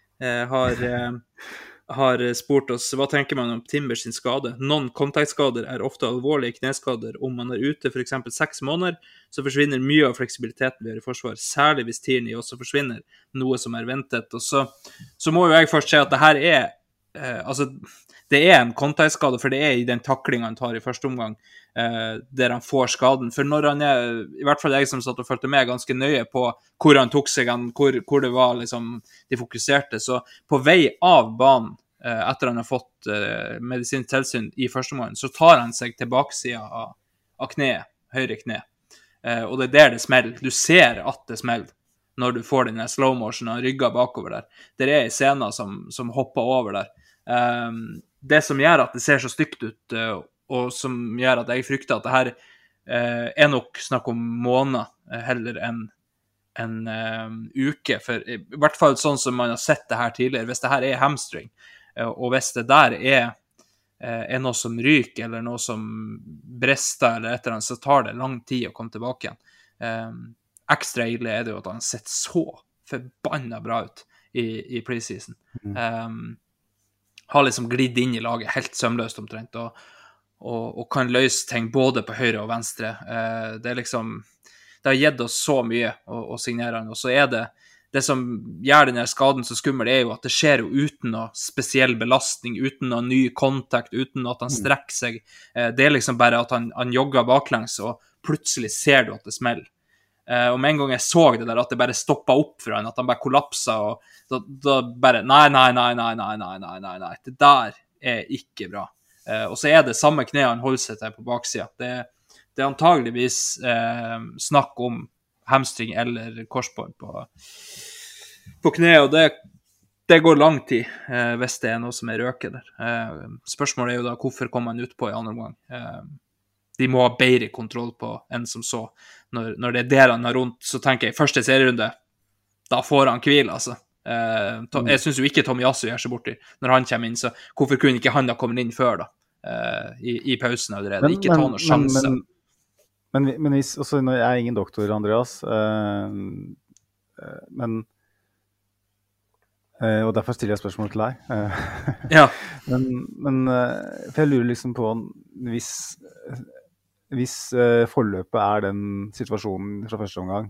har spurt oss, hva tenker man om Timbers sin skade? Noen kontaktskader er ofte alvorlige kneskader. Om man er ute for eksempel 6 måneder, så forsvinner mye av fleksibiliteten vi har i forsvar, særlig hvis Tierney også forsvinner, noe som er ventet. Og så må jo jeg først si at det her er, altså, det er en kontaktskade, for det er i den taklingen han tar i første omgang, der han får skaden. For når han er, i hvert fall jeg som satt og følte med ganske nøye på hvor han tok seg, hvor det var liksom, de fokuserte, så på vei av banen, etter han har fått medisinsk tilsyn i første omgang, så tar han seg til baksiden av kneet, høyre kne. Og det er der det smeller. Du ser at det smeller når du får den slow motion og rygger bakover der. Det er en scene som hopper over der. Det som gjør at det ser så stygt ut, og som gjør at jeg frykter at det her er nok snakk om måneder heller enn uke, for i hvert fall sånn som man har sett det her tidligere. Hvis det her er hamstring, og hvis det der er noe som ryker, eller noe som brister, eller et eller annet, så tar det lang tid å komme tilbake igjen. Ekstra ille er det jo at han sett så forbannet bra ut i preseason. Har liksom glidd inn i laget helt sømløst omtrent, og kan løse ting både på høyre og venstre. Det er liksom, det har gitt oss så mye å signere han, og så er det som gjør denne skaden så skummel, er jo at det skjer jo uten noe spesiell belastning, uten noe ny kontakt, uten at han strekker seg. Det er liksom bare at han jogger baklengs, og plutselig ser du at det smeller. Og med en gang jeg så det der, at det bare stoppet opp for han, at han bare kollapset, og da bare, nei, det der er ikke bra. Og så er det samme kne han holder seg til på baksiden. Det er antageligvis snakk om hamstring eller korsbånd på kne, og det går lang tid hvis det er noe som er røket der. Spørsmålet er jo da, hvorfor kom han ut på i andre omgang? De må ha bedre kontroll på enn som så. Når det er der han har rundt, så tenker jeg, første serierunde, da får han hvil, altså. Jeg synes jo ikke Tomiyasu gjør seg borti når han kommer inn, så hvorfor kunne ikke han da komme inn før da? I pausen allerede, ikke ta noen sjanse. Men hvis, også, jeg er ingen doktor, Andreas, men og derfor stiller jeg spørsmål til deg. Ja. Men for jeg lurer liksom på hvis forløpet er den situasjonen fra første omgang,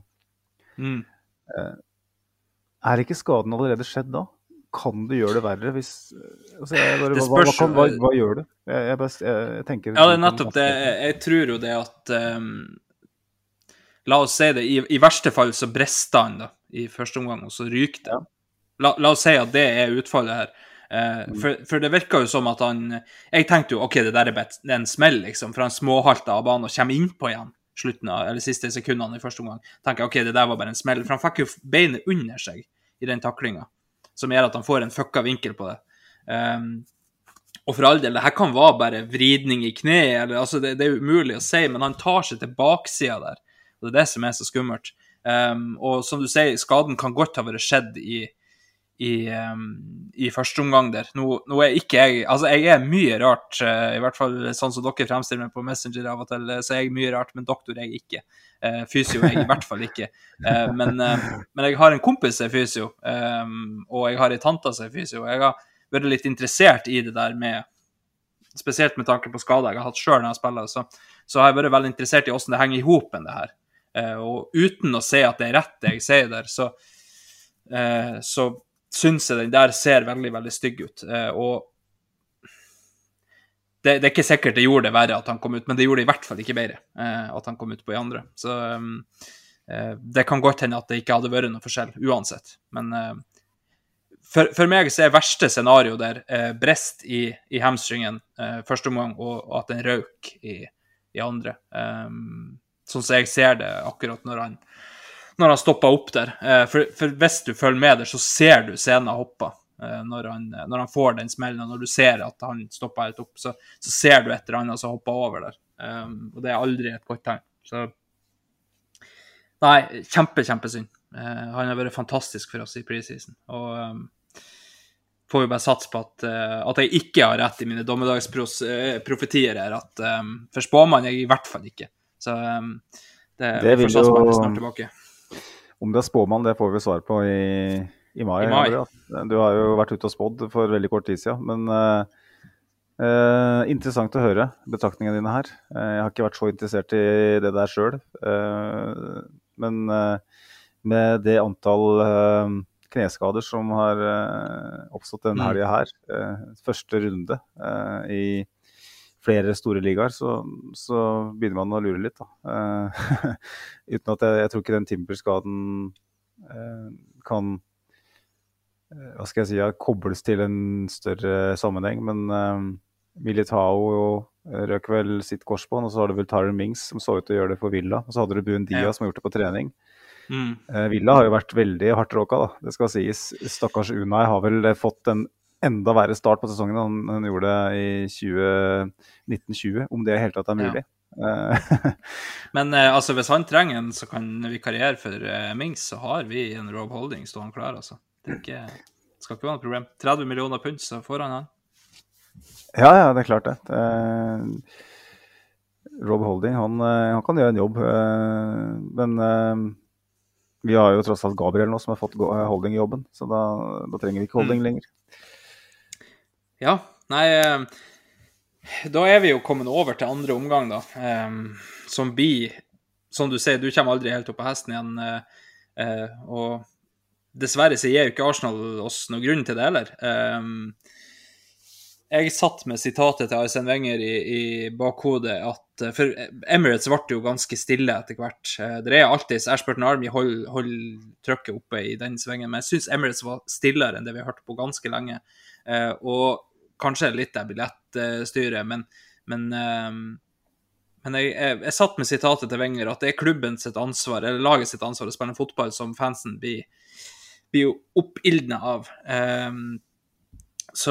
er ikke skaden allerede skjedd da? Kan du gjøre det verre hvis... Altså, hva gjør du? Jeg tenker... Ja, det er nettopp det. Jeg tror jo det at... la oss si det, i verste fall så brister han da, i første omgang, og så ryker det. La oss si at det er utfallet her. For det virker jo som at han... Jeg tenkte jo, ok, det der er en smell, liksom, for han småhalter av banen og kommer inn på igjen, slutten av, eller siste sekundene i første omgang. Tenker jeg, ok, det der var bare en smell, for han fikk jo beinet under seg i den taklingen, som gjør at han får en fucka vinkel på det. Og for all del, det her kan være bare vridning i kne, eller, altså det er umulig å si, men han tar seg til baksiden der, og det er det som er så skummelt. Og som du sier, skaden kan godt ha vært skjedd i første omgang der. Nå er ikke jeg, altså jeg er mye rart, i hvert fall sånn som dere fremstiller meg på Messenger av og til, så er jeg mye rart, men doktor er jeg ikke. Fysio er jeg i hvert fall ikke. Men jeg har en kompis som er fysio, og jeg har en tante som er fysio, og jeg har vært litt interessert i det der med, spesielt med tanke på skader jeg har hatt selv når jeg spiller, så har jeg vært veldig interessert i hvordan det henger i hopen det her. Og uten å se at det er rett det jeg sier der, så synes jeg den der ser veldig, veldig stygg ut. Og det er ikke sikkert det gjorde det verre at han kom ut, men det gjorde det i hvert fall ikke bedre at han kom ut på i andre. Så det kan godt hende at det ikke hadde vært noe forskjell, uansett. Men for meg så er verste scenario der brest i hamstringen første omgang, og at den røk i andre. Sånn som jeg ser det akkurat når han stoppet opp der. For hvis du følger med der, så ser du scenen hoppe når han får den smellen, og når du ser at han stopper helt opp, så ser du et eller annet som hopper over der. Og det er aldri et godt tegn. Så nei, kjempesynd. Han har vært fantastisk for oss i preseason, og får jo bare sats på at jeg ikke har rett i mine dommedagsprofetier her, for spåmann jeg i hvert fall ikke. Så vi får satse på at vi snart tilbake. Om det er spåmann, det får vi svar på i mai. Andreas. Du har jo vært ute og spådd for veldig kort tid siden, men interessant å høre betraktningene dine her. Jeg har ikke vært så interessert i det der selv, men med det antall kneskader som har oppstått denne helgen her, første runde i flere store ligaer, så begynner man å lure litt da. Uten at jeg tror ikke den Timber-skaden kan hva skal jeg si, kobles til en større sammenheng, men Militao røk vel sitt korsbånd, og så har det vel Tyrone Mings som så ut til å gjøre det for Villa, og så hadde det Buendia som har gjort det på trening. Villa har jo vært veldig hardt råka da, det skal sies. Stakkars Unai har vel fått en enda verre start på sesongen han gjorde det i 1920, om det i hele tatt er mulig. Men altså, hvis han trenger en, så kan vi karriere for Mings, så har vi en Rob Holding stående klar, altså. Det skal ikke være noe problem. 30 millioner pund, så får han. Ja, det er klart det. Rob Holding, han kan gjøre en jobb, men vi har jo tross alt Gabriel nå som har fått Holding i jobben, så da trenger vi ikke Holding lenger. Ja, nei, da er vi jo kommet over til andre omgang da, som du sier, du kommer aldri helt opp på hesten igjen, og dessverre så gir jo ikke Arsenal oss noen grunn til det heller. Jeg satt med sitatet til Arsene Wenger i bakhodet for Emirates ble jo ganske stille etter hvert. Det er alltid, Ashburton Army hold trykket oppe i den svengen, men jeg synes Emirates var stillere enn det vi har hørt på ganske lenge. Og kanskje litt av billettstyret, men jeg satt med sitatet til Wenger at det er klubben sitt ansvar, eller laget sitt ansvar å spille fotball som fansen blir jo oppildnet av. Så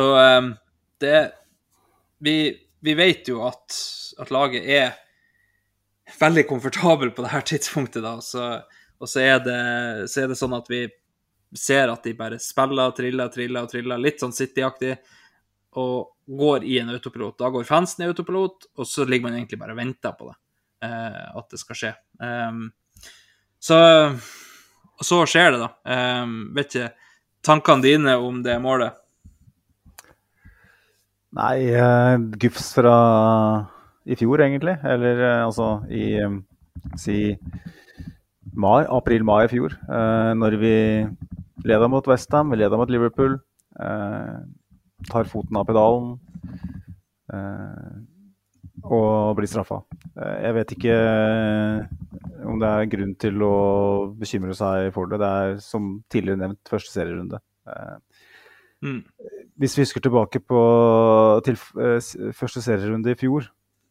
vi vet jo at laget er veldig komfortabel på det her tidspunktet da, og så er det sånn at vi ser at de bare spiller, triller, litt sånn City-aktig, og går i en autopilot. Da går fansen i autopilot, og så ligger man egentlig bare og venter på det, at det skal skje. Så skjer det da. Vet ikke, tankene dine om det målet? Nei, gufs fra i fjor egentlig, eller altså i april-mai i fjor, når vi leder mot West Ham, vi leder mot Liverpool, tar foten av pedalen og blir straffa. Jeg vet ikke om det er grunn til å bekymre seg for det. Det er som tidligere nevnt første serierunde. Hvis vi husker tilbake til første serierunde i fjor,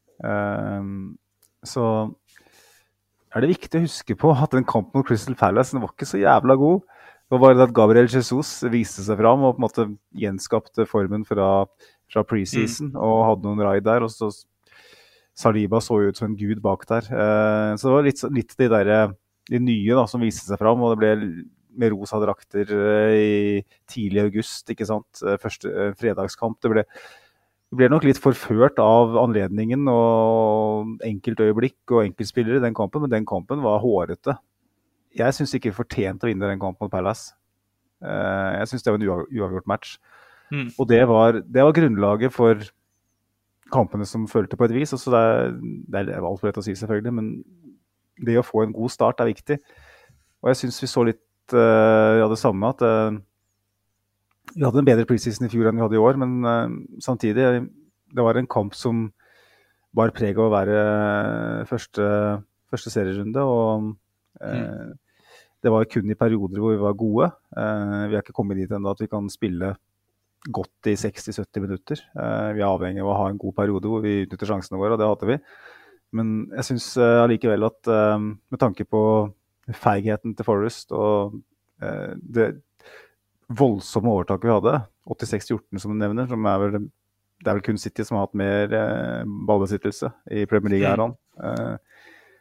så er det viktig å huske på at den kampen mot Crystal Palace var ikke så jævla god. Det var bare det at Gabriel Jesus viste seg fram og på en måte gjenskapte formen fra preseason og hadde noen raid der, og så Saliba så ut som en gud bak der. Så det var litt de nye da, som viste seg fram, og det ble med rosa drakter i tidlig august, ikke sant? Første fredagskamp. Det ble nok litt forført av anledningen og enkeltøyeblikk og enkeltspillere i den kampen, men den kampen var hårete. Jeg synes ikke vi fortjente å vinne den kampen mot Palace. Jeg synes det var en uavgjort match. Og det var grunnlaget for kampene som følte på et vis. Også det er alt for lett å si selvfølgelig, men det å få en god start er viktig. Og jeg synes vi så litt det samme, at vi hadde en bedre preseason i fjor enn vi hadde i år, men samtidig, det var en kamp som var preget av å være første serierunde, og det var kun i perioder hvor vi var gode. Vi har ikke kommet dit enda at vi kan spille godt i 60-70 minutter. Vi er avhengig av å ha en god periode hvor vi utnytter sjansene våre, og det hadde vi. Men jeg synes allikevel at med tanke på feigheten til Forrest og det voldsomme overtaket vi hadde, 86-14 som du nevner, som det er vel kun City som har hatt mer ballbesittelse i Premier League-æraen.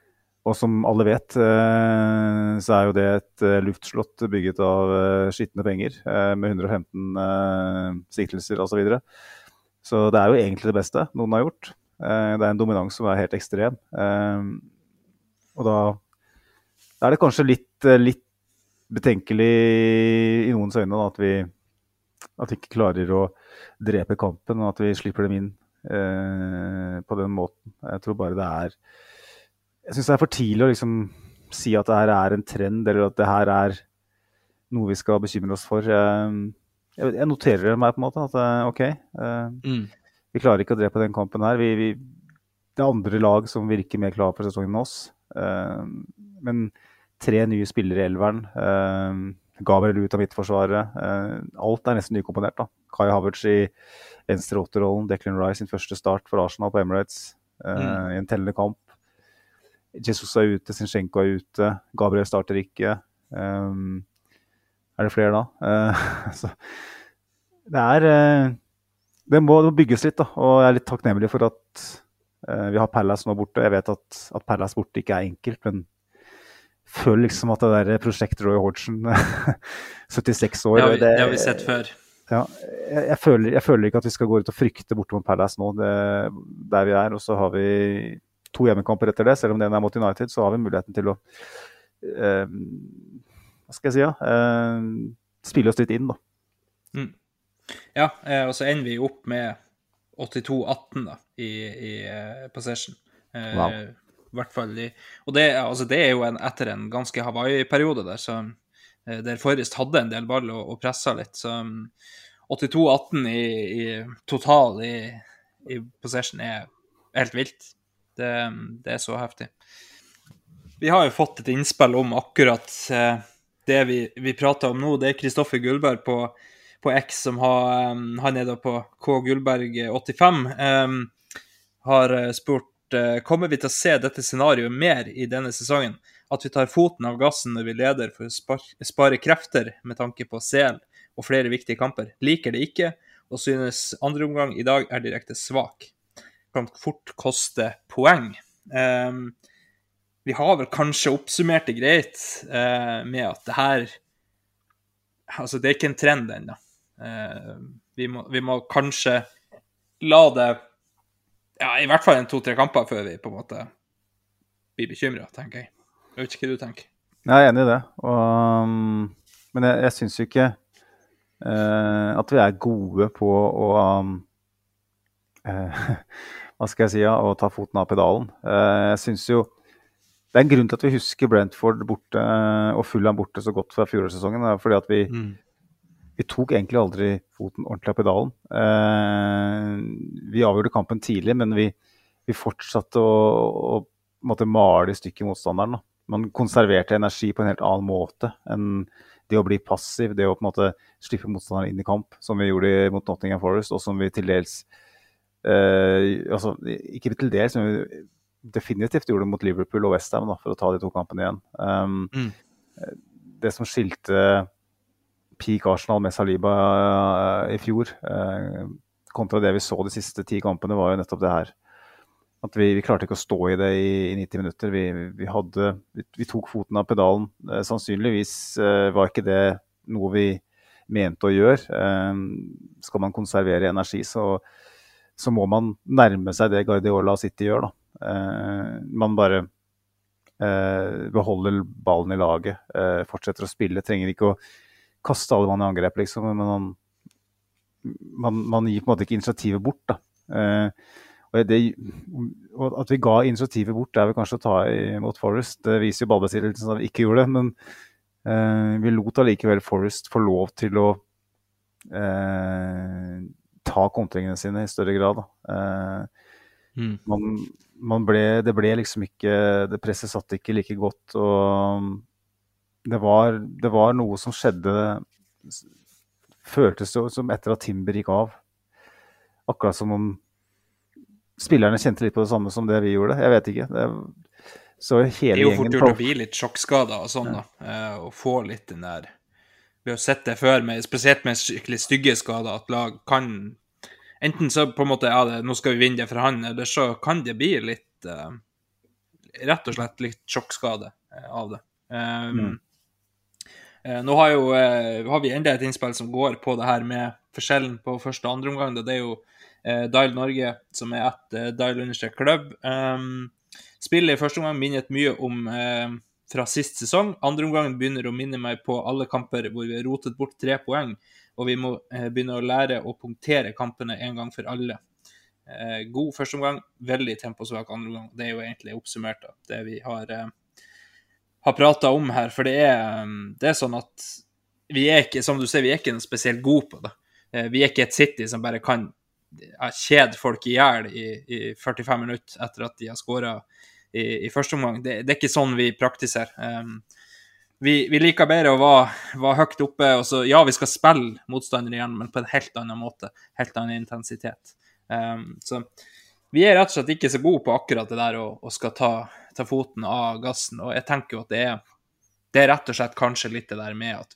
Og som alle vet, så jo det et luftslott bygget av skittende penger, med 115 siktelser og så videre. Så det jo egentlig det beste noen har gjort. Det en dominans som helt ekstrem. Og da det kanskje litt betenkelig i noens øyne da, at vi ikke klarer å drepe kampen, og at vi slipper dem inn på den måten. Jeg tror bare jeg synes det for tidlig å liksom si at det her en trend, eller at det her noe vi skal bekymre oss for. Jeg noterer meg på en måte at ok, vi klarer ikke å drepe den kampen her. Det andre lag som virker mer klar for sesongen enn oss. Men 3 nye spillere i elveren, Gabriel ut av midtforsvaret, alt nesten nykomponert da. Kai Havertz i venstre åtterrollen, Declan Rice sin første start for Arsenal på Emirates, i en tellende kamp. Jesus ute, Zinchenko ute, Gabriel starter ikke. Det flere da? Så det må bygges litt da, og jeg litt takknemlig for at vi har Palace nå borte. Jeg vet at Palace borte ikke enkelt, men føler liksom at det der prosjekt Roy Hodgson, 76 år... Det har vi sett før. Ja, jeg føler ikke at vi skal gå ut og frykte borte mot Palace nå, der vi og så har vi 2 hjemmekamper etter det, selv om den mot United, så har vi muligheten til å hva skal jeg si, spille oss litt inn da. Ja, og så ender vi opp med 82-18 da, i possession. Wow. I hvert fall og det jo etter en ganske Hawaii-periode der, så der Forrest hadde en del ball og presset litt, så 82-18 i total i possession helt vilt. Det så heftig. Vi har jo fått et innspill om akkurat det vi prater om nå. Det Kristoffer Gullberg på X, som han da på K. Gullberg 85, har spurt, kommer vi til å se dette scenarioet mer i denne sesongen? At vi tar foten av gassen når vi leder for å spare krefter med tanke på CL og flere viktige kamper. Liker det ikke, og synes andre omgang i dag direkte svak. Kan fort koste poeng. Vi har vel kanskje oppsummert det greit med at det her, altså det ikke en trend ennå. Vi må kanskje la det, i hvert fall 2-3 kamper før vi på en måte blir bekymret, tenker jeg. Jeg vet ikke hva du tenker. Jeg enig i det, men jeg synes jo ikke at vi gode på å hva skal jeg si, å ta foten av pedalen. Jeg synes jo det en grunn til at vi husker Brentford borte og Fulham borte så godt fra fjorårssesongen, fordi at vi tok egentlig aldri foten ordentlig av pedalen. Vi avgjorde kampen tidlig, men vi fortsatte å måtte male i stykket motstanderen da. Man konserverte energi på en helt annen måte enn det å bli passiv, det å på en måte slippe motstanderen inn i kamp, som vi gjorde mot Nottingham Forest, og som vi til dels, altså ikke til dels, men vi definitivt gjorde det mot Liverpool og West Ham da, for å ta de 2 kampene igjen. Det som skilte peak Arsenal med Saliba i fjor, kontra det vi så de siste 10 kampene, var jo nettopp det her. At vi klarte ikke å stå i det i 90 minutter. Vi tok foten av pedalen. Sannsynligvis var ikke det noe vi mente å gjøre. Skal man konservere energi, så må man nærme seg det Guardiola City gjør da. Man bare beholder ballen i laget, fortsetter å spille, trenger ikke å kaste alle mann i angrep liksom, men man gir på en måte ikke initiativet bort da. Og at vi ga initiativet bort, det vel kanskje å ta mot Forest. Det viser jo ballbesittelsen at vi ikke gjorde det, men vi lot allikevel Forest få lov til å ta kontringene sine i større grad. Det ble liksom ikke, det presset satt ikke like godt, og det var noe som skjedde, føltes det som etter at Timber gikk av. Akkurat som om spillerne kjente litt på det samme som det vi gjorde. Jeg vet ikke. Så hele det jo fort gjort å bli litt sjokkskadet og sånn da, og få litt den der. Vi har sett det før, spesielt med skikkelig stygge skader, at lag kan, enten så på en måte, nå skal vi vinne det for han, eller så kan det bli litt rett og slett litt sjokkskade av det. Nå har vi enda et innspill som går på det her med forskjellen på første og andre omgang. Det er jo Dial Norge, som er Dial_Club. Spillet i første omgang minnet mye om fra sist sesong. Andre omgang begynner å minne meg på alle kamper hvor vi har rotet bort 3 poeng, og vi må begynne å lære å punktere kampene en gang for alle. God første omgang, veldig temposvak andre omgang. Det er jo egentlig oppsummert av det vi har pratet om her, for det er sånn at vi er ikke, som du ser, vi er ikke spesielt gode på det. Vi er ikke et City som bare kan kjede folk i hjel i 45 minutter etter at de har skåret i første omgang. Det er ikke sånn vi praktiserer. Vi liker bedre å være høyt oppe, og så, ja, vi skal spille motstandere igjen, men på en helt annen måte, helt annen intensitet. Så vi er rett og slett ikke så gode på akkurat det der og skal ta foten av gassen, og jeg tenker jo at det er rett og slett kanskje litt det der med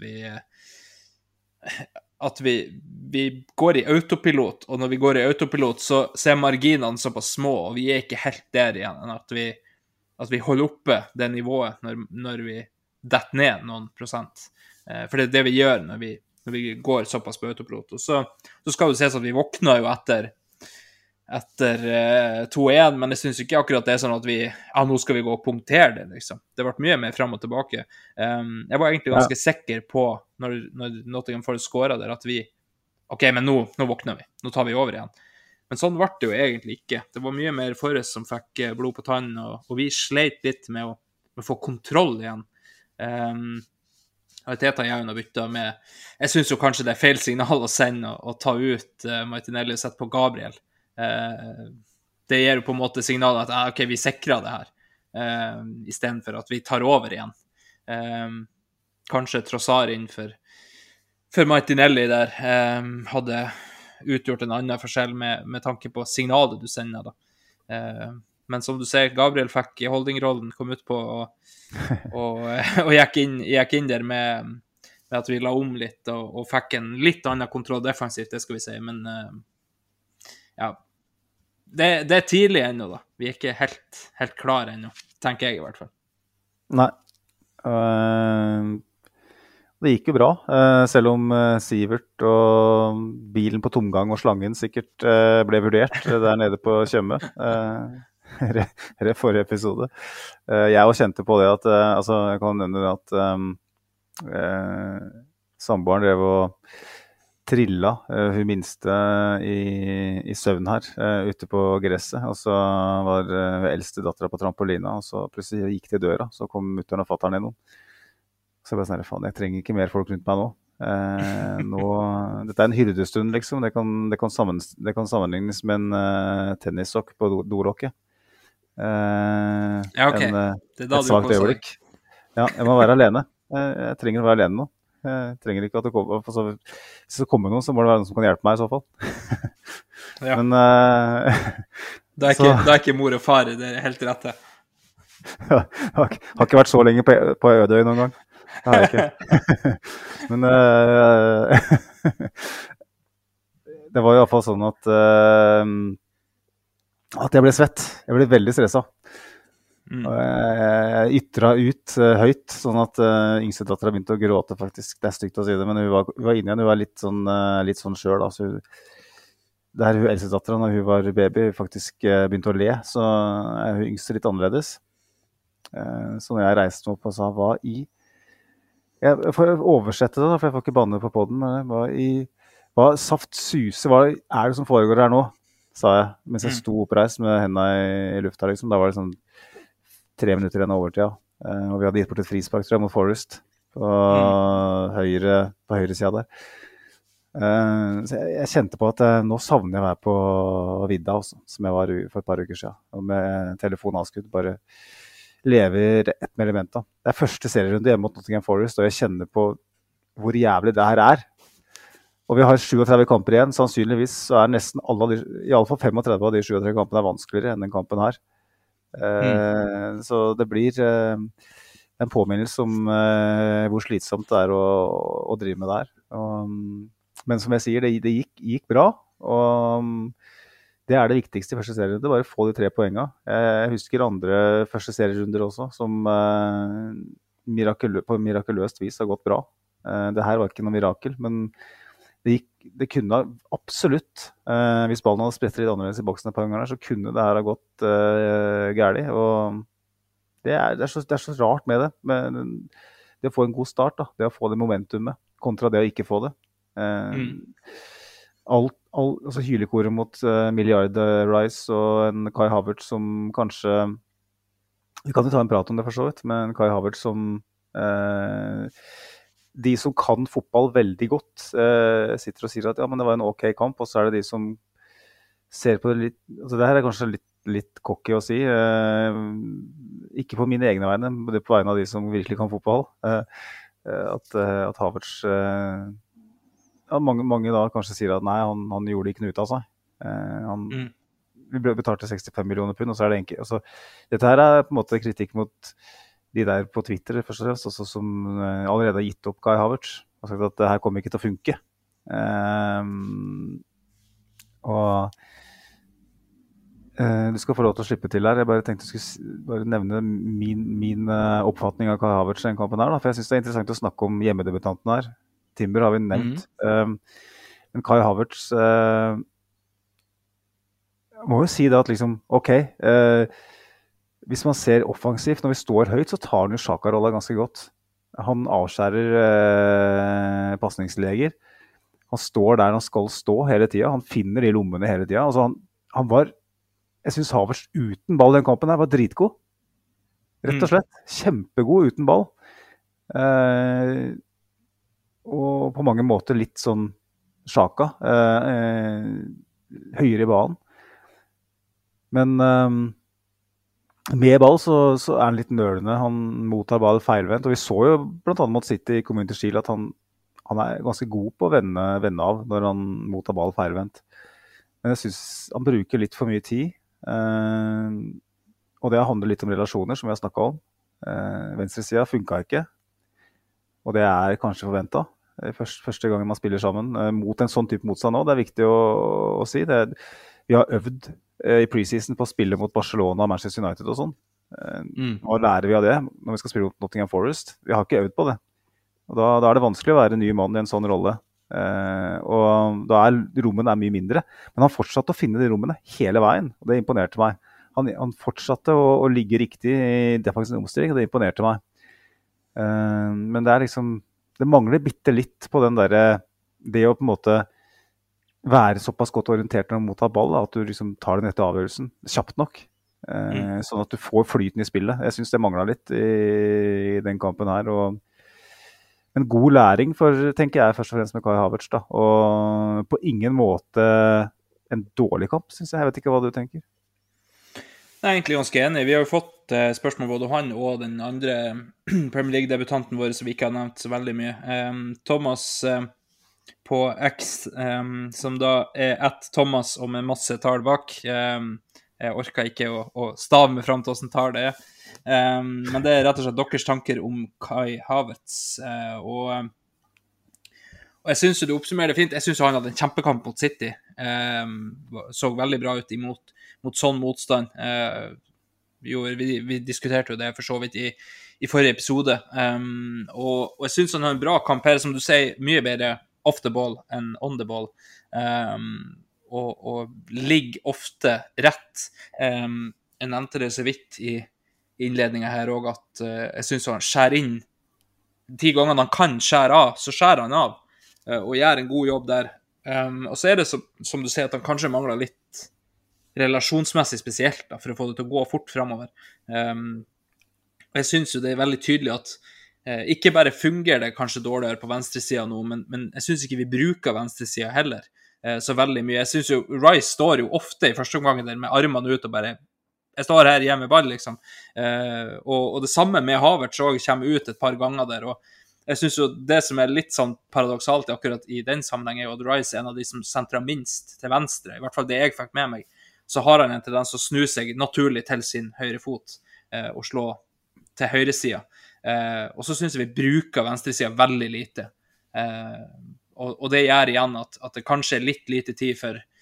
at vi går i autopilot, og når vi går i autopilot så er marginene såpass små, og vi er ikke helt der igjen, enn at vi holder oppe det nivået når vi detter ned noen prosent. For det er det vi gjør når vi går såpass på autopilot. Og så skal det ses at vi våkner jo etter 2-1, men jeg synes ikke akkurat det er sånn at nå skal vi gå og punktere det, liksom. Det har vært mye mer frem og tilbake. Jeg var egentlig ganske sikker på, når Nottingham Forest skåret der, at men nå våkner vi. Nå tar vi over igjen. Men sånn ble det jo egentlig ikke. Det var mye mer Forest som fikk blod på tann, og vi sleit litt med å få kontroll igjen. Teta Jaun har byttet med. Jeg synes jo kanskje det er feil signal å sende og ta ut Martinelli og sette på Gabriel. Det gir jo på en måte signalet at ok, vi sikrer det her i stedet for at vi tar over igjen. Kanskje Trossard inn for Martinelli der hadde utgjort en annen forskjell med tanke på signalet du sender da. Men som du ser, Gabriel fikk holdingrollen, kom ut på og gikk inn der med at vi la om litt og fikk en litt annen kontroll defensivt, det skal vi si, men ja, det er tidlig ennå da. Vi er ikke helt klare ennå, tenker jeg i hvert fall. Nei. Det gikk jo bra, selv om Sivert og bilen på tomgang og slangen sikkert ble vurdert der nede på Tjøme. Forrige episode. Jeg også kjente på det at, jeg kan nevne at samboeren drev og trilla hun minste i søvn her, ute på gresset, og så var eldste datteren på trampolina, og så plutselig gikk det i døra, så kom mutteren og fatteren innom. Så jeg bare sånn, faen, jeg trenger ikke mer folk rundt meg nå. Dette er en hyrdestund, liksom. Det kan sammenlignes med en tennissokk på dolokket. Ja, ok. Det er da et svagt øyeblikk. Ja, jeg må være alene. Jeg trenger å være alene nå. Jeg trenger ikke at det kommer. Hvis det kommer noen, så må det være noen som kan hjelpe meg i så fall. Ja. Men det er ikke mor og far, det er helt rett det. Har ikke vært så lenge på Ødøy noen gang. Det har jeg ikke. Men det var i hvert fall sånn at jeg ble svett. Jeg ble veldig stresset. Og jeg ytret ut høyt, sånn at yngste datteren begynte å gråte faktisk. Det er stygt å si det, men hun var inne igjen. Hun var litt sånn selv. Altså, der hun eldste datteren, når hun var baby, faktisk begynte å le, så er hun yngste litt annerledes. Så når jeg reiste meg opp og sa, jeg får oversette det da, for jeg får ikke banne på podden, men hva saft suse, hva er det som foregår her nå? Sa jeg, mens jeg sto oppreist med hendene i lufta, liksom. Da var det sånn 3 minutter igjen over tida, og vi hadde gitt bort et frispark, tror jeg, mot Forest, på høyre siden der. Så jeg kjente på at nå savner jeg å være på vidda også, som jeg var for et par uker siden, og med telefonavskudd, bare lever ett med elementer. Det er første serierunde hjemme mot Nottingham Forest, og jeg kjenner på hvor jævlig det her er. Og vi har 37 kamper igjen, sannsynligvis så er nesten alle, i alle fall 35 av de 37 kampene er vanskeligere enn den kampen her. Så det blir en påminnelse om hvor slitsomt det er å drive med det her. Men som jeg sier, det gikk bra, og Det det viktigste i første serierunde, bare få de 3 poengene. Jeg husker andre første serierunder også, som på mirakuløst vis har gått bra. Det her var ikke noe mirakel, men det kunne absolutt, hvis ballen hadde spredt litt annerledes i boksen et par ganger, så kunne det her ha gått gærlig. Og det er så rart med det. Det å få en god start, da. Det å få det momentumet, kontra det å ikke få det. Altså hylekoret mot Milliard Rice og en Kai Havertz som kanskje, vi kan jo ta en prat om det for så vidt, men Kai Havertz som de som kan fotball veldig godt sitter og sier at ja, men det var en ok kamp, og så det de som ser på det litt, altså det her kanskje litt cocky å si, ikke på mine egne vegne, men det på vegne av de som virkelig kan fotball, at Havertz ja, mange da kanskje sier at nei, han gjorde ikke noe ut av seg. Vi betalte 65 millioner pund, og så det enkelt. Altså, dette her på en måte kritikk mot de der på Twitter, først og fremst, også som allerede har gitt opp Kai Havertz. Og sagt at det her kommer ikke til å funke. Du skal få lov til å slippe til her. Jeg bare tenkte jeg skulle bare nevne min oppfatning av Kai Havertz i den kampen her, da, for jeg synes det interessant å snakke om hjemmedebutanten her. Timber har vi nevnt. Men Kai Havertz må jo si det at liksom, ok, hvis man ser offensivt, når vi står høyt, så tar han jo Xhaka-rollen ganske godt. Han avskjærer passningsleger. Han står der han skal stå hele tiden. Han finner de lommene hele tiden. Altså han var, jeg synes Havertz uten ball i den kampen her var dritgod. Rett og slett. Kjempegod uten ball. Og på mange måter litt sånn Xhaka. Høyere i banen. Men med ball så han litt nølende. Han mottar ball feilvendt, og vi så jo blant annet mot City i Community Shield at han ganske god på å vende av når han mottar ball feilvendt. Men jeg synes han bruker litt for mye tid, og det handler litt om relasjoner som vi har snakket om. Venstresiden funket ikke, og det kanskje forventet. Første gangen man spiller sammen mot en sånn type motstand nå, det viktig å si. Vi har øvd i preseason på å spille mot Barcelona og Manchester United og sånn. Hva lærer vi av det når vi skal spille mot Nottingham Forest? Vi har ikke øvd på det. Og da det vanskelig å være en ny mann i en sånn rolle. Og da rommene mye mindre. Men han fortsatte å finne de rommene hele veien, og det imponerte meg. Han fortsatte å ligge riktig i defensiv omstilling, og det imponerte meg. Men det liksom, det mangler bitte litt på den der, det å på en måte være såpass godt orientert når du mottar ball, at du liksom tar den etter avgjørelsen kjapt nok, sånn at du får flyten i spillet. Jeg synes det manglet litt i den kampen her, og en god læring tenker jeg først og fremst med Kai Havertz da, og på ingen måte en dårlig kamp, synes jeg. Jeg vet ikke hva du tenker. Jeg egentlig ganske enig. Vi har jo fått spørsmål både han og den andre Premier League-debutanten vår som vi ikke har nevnt så veldig mye. Thomas på X, som da @Thomas og med masse tall bak. Jeg orker ikke å stave meg frem til hvordan tall det men det rett og slett deres tanker om Kai Havertz. Og jeg synes jo det oppsummerer det fint. Jeg synes jo han hadde en kjempekamp mot City. Så veldig bra ut mot sånn motstand. Vi diskuterte jo det for så vidt i forrige episode. Og jeg synes han har en bra kamp her, som du sier, mye bedre off the ball enn on the ball. Og ligger ofte rett. Jeg nevnte det så vidt i innledningen her også, at jeg synes han skjærer inn 10 ganger han kan skjære av, så skjærer han av og gjør en god jobb der. Og så det som du sier, at han kanskje mangler litt relasjonsmessig spesielt da, for å få det til å gå fort fremover. Og jeg synes jo det veldig tydelig at ikke bare fungerer det kanskje dårligere på venstresiden nå, men jeg synes ikke vi bruker venstresiden heller så veldig mye. Jeg synes jo Rice står jo ofte i første omgang der med armene ut og bare jeg står her hjemme med ball, liksom. Og det samme med Havertz også kommer ut et par ganger der, og jeg synes jo det som litt sånn paradoksalt akkurat i den sammenhengen jo at Rice en av de som sentrer minst til venstre, i hvert fall det jeg fikk med meg, så har han en tendens å snu seg naturlig til sin høyre fot og slå til høyre siden. Og så synes jeg vi bruker venstresiden veldig lite. Og det gjør igjen at det kanskje litt lite tid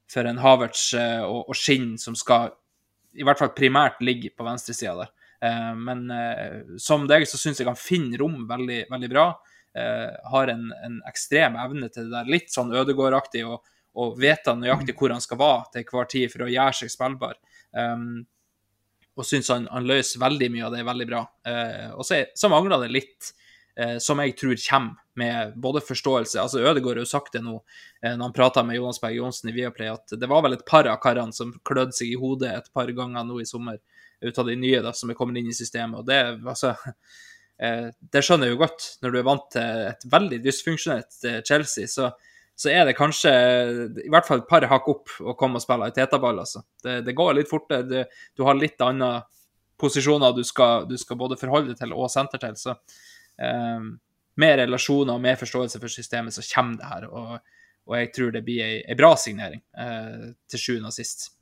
for en Havertz og Skinn som skal i hvert fall primært ligge på venstre siden der. Men som deg så synes jeg han finner rom veldig, veldig bra. Har en ekstrem evne til det der, litt sånn Ødegaard-aktig, og vet han nøyaktig hvor han skal være til hver tid for å gjøre seg spillbar. Og synes han løser veldig mye av det veldig bra. Og så mangler det litt, som jeg tror kommer med både forståelse. Altså Ødegaard har jo sagt det nå, når han pratet med Jonas Berg Johnsen i Viaplay, at det var vel et par av karene som klødde seg i hodet et par ganger nå i sommer, ut av de nye da, som kommer inn i systemet. Og det, altså, det skjønner jeg jo godt. Når du er vant til et veldig dysfunksjonelt Chelsea, så er det kanskje i hvert fall et par hakk opp å komme og spille i tetaball. Altså. Det går litt fortere. Du har litt andre posisjoner du skal både forholde til og senter til. Så med relasjoner og med forståelse for systemet så kommer det her. Og jeg tror det blir en bra signering til sjuende og sist.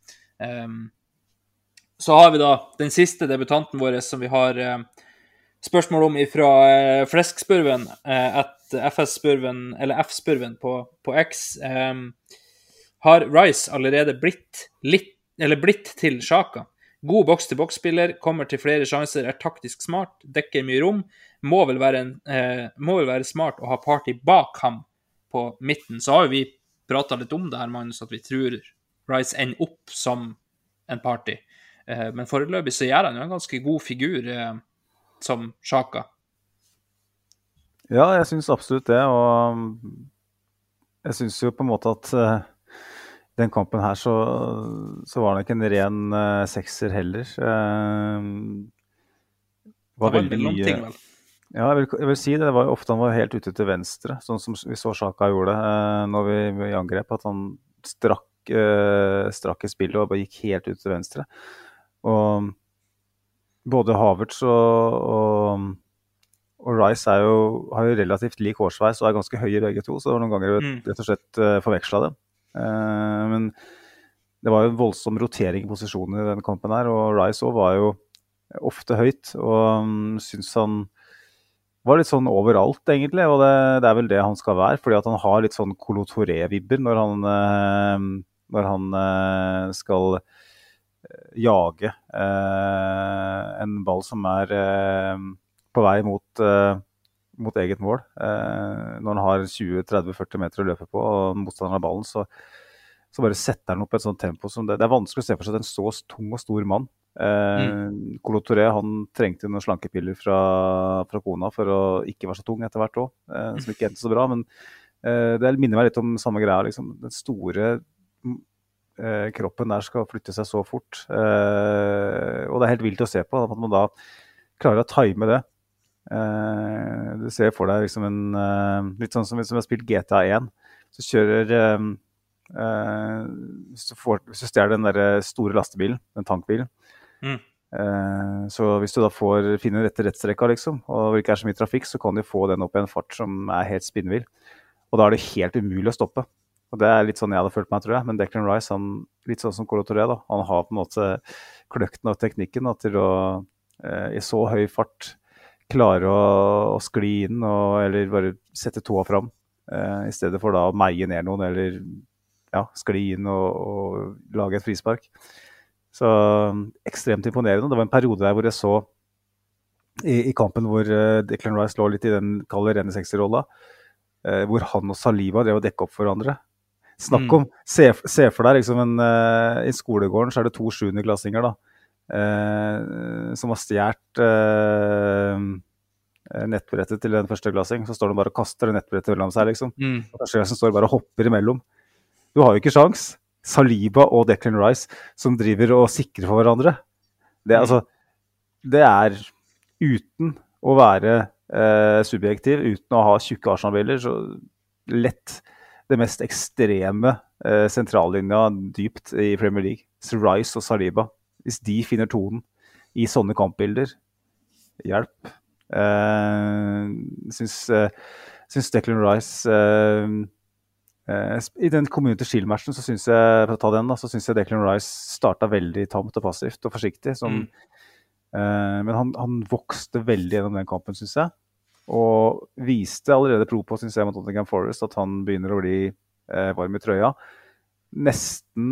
Så har vi da den siste debutanten vår som vi har spørsmål om fra Fleskspurven, FS-spurven, eller F-spurven på X. Har Rice allerede blitt til Xhaka? God boks-til-boks-spiller, kommer til flere sjanser, taktisk smart, dekker mye rom, må vel være smart å ha party bak ham på midten. Så har jo vi pratet litt om det her, Magnus, at vi tror Rice ender opp som en party. Men foreløpig så gjør han jo en ganske god figur som Xhaka. Ja, jeg synes absolutt det, og jeg synes jo på en måte at den kampen her så var det ikke en ren sekser heller. Var veldig mye ting, vel? Ja, jeg vil si det. Det var jo ofte han var helt ute til venstre, sånn som vi så Xhaka gjorde når vi angrep, at han strakk i spillet og bare gikk helt ut til venstre. Og både Havertz og Rice har jo relativt lik hårsveis og er ganske høye begge to, så det var noen ganger rett og slett forvekslet dem. Men det var jo en voldsom rotering i posisjonen i denne kampen her, og Rice også var jo ofte høyt, og synes han var litt sånn overalt egentlig, og det er vel det han skal være, fordi at han har litt sånn Kolo Touré-vibber når han skal jage en ball som er på vei mot eget mål. Når han har 20-30-40 meter å løpe på, og motstanderen har ballen, så bare setter han opp et sånt tempo som det er vanskelig å se for seg at en så tung og stor mann. Kolo Touré, han trengte noen slankepiller fra kona for å ikke være så tung etter hvert også, som ikke endte så bra, men det minner meg litt om samme greia, liksom. Den store kroppen der skal flytte seg så fort, og det er helt vilt å se på at man da klarer å time det. Du ser for deg liksom litt sånn som hvis du har spilt GTA 1, så kjører hvis du stjeler den der store lastebilen, den tankbilen, så hvis du da finner rette rettstrekka liksom, og det ikke er så mye trafikk, så kan du få den opp i en fart som er helt spinnvill, og da er det helt umulig å stoppe. Og det er litt sånn jeg hadde følt meg, tror jeg. Men Declan Rice, litt sånn som Kolo Touré, da. Han har på en måte kløkten og teknikken da, til å i så høy fart klare å skli inn, eller bare sette toa fram, i stedet for da å meie ned noen, eller skli inn og lage et frispark. Så ekstremt imponerende. Det var en periode der hvor jeg så i kampen hvor Declan Rice lå litt i den kalde rene sekserrolla, hvor han og Saliba drev å dekke opp for hverandre. Snakk om, se for deg liksom i skolegården så er det 2 7.-klassinger da, som har stjert nettbrettet til en førsteklassing, så står de bare og kaster nettbrettet mellom seg liksom, og førsteklassen står bare og hopper imellom. Du har jo ikke sjans. Saliba og Declan Rice som driver og sikrer for hverandre. Det er uten å være subjektiv, uten å ha tjukke Arsenal-biler, så lett det mest ekstreme sentrallinja dypt i Premier League. Rice og Saliba. Hvis de finner tonen i sånne kampbilder, hjelp. Synes Declan Rice i den Community Shield-matchen så synes jeg, for å ta den da, så synes jeg Declan Rice startet veldig tamt og passivt og forsiktig, men han vokste veldig gjennom den kampen, synes jeg. Og viste allerede pro på, synes jeg, mot Nottingham Forest, at han begynner å bli varm i trøya. nesten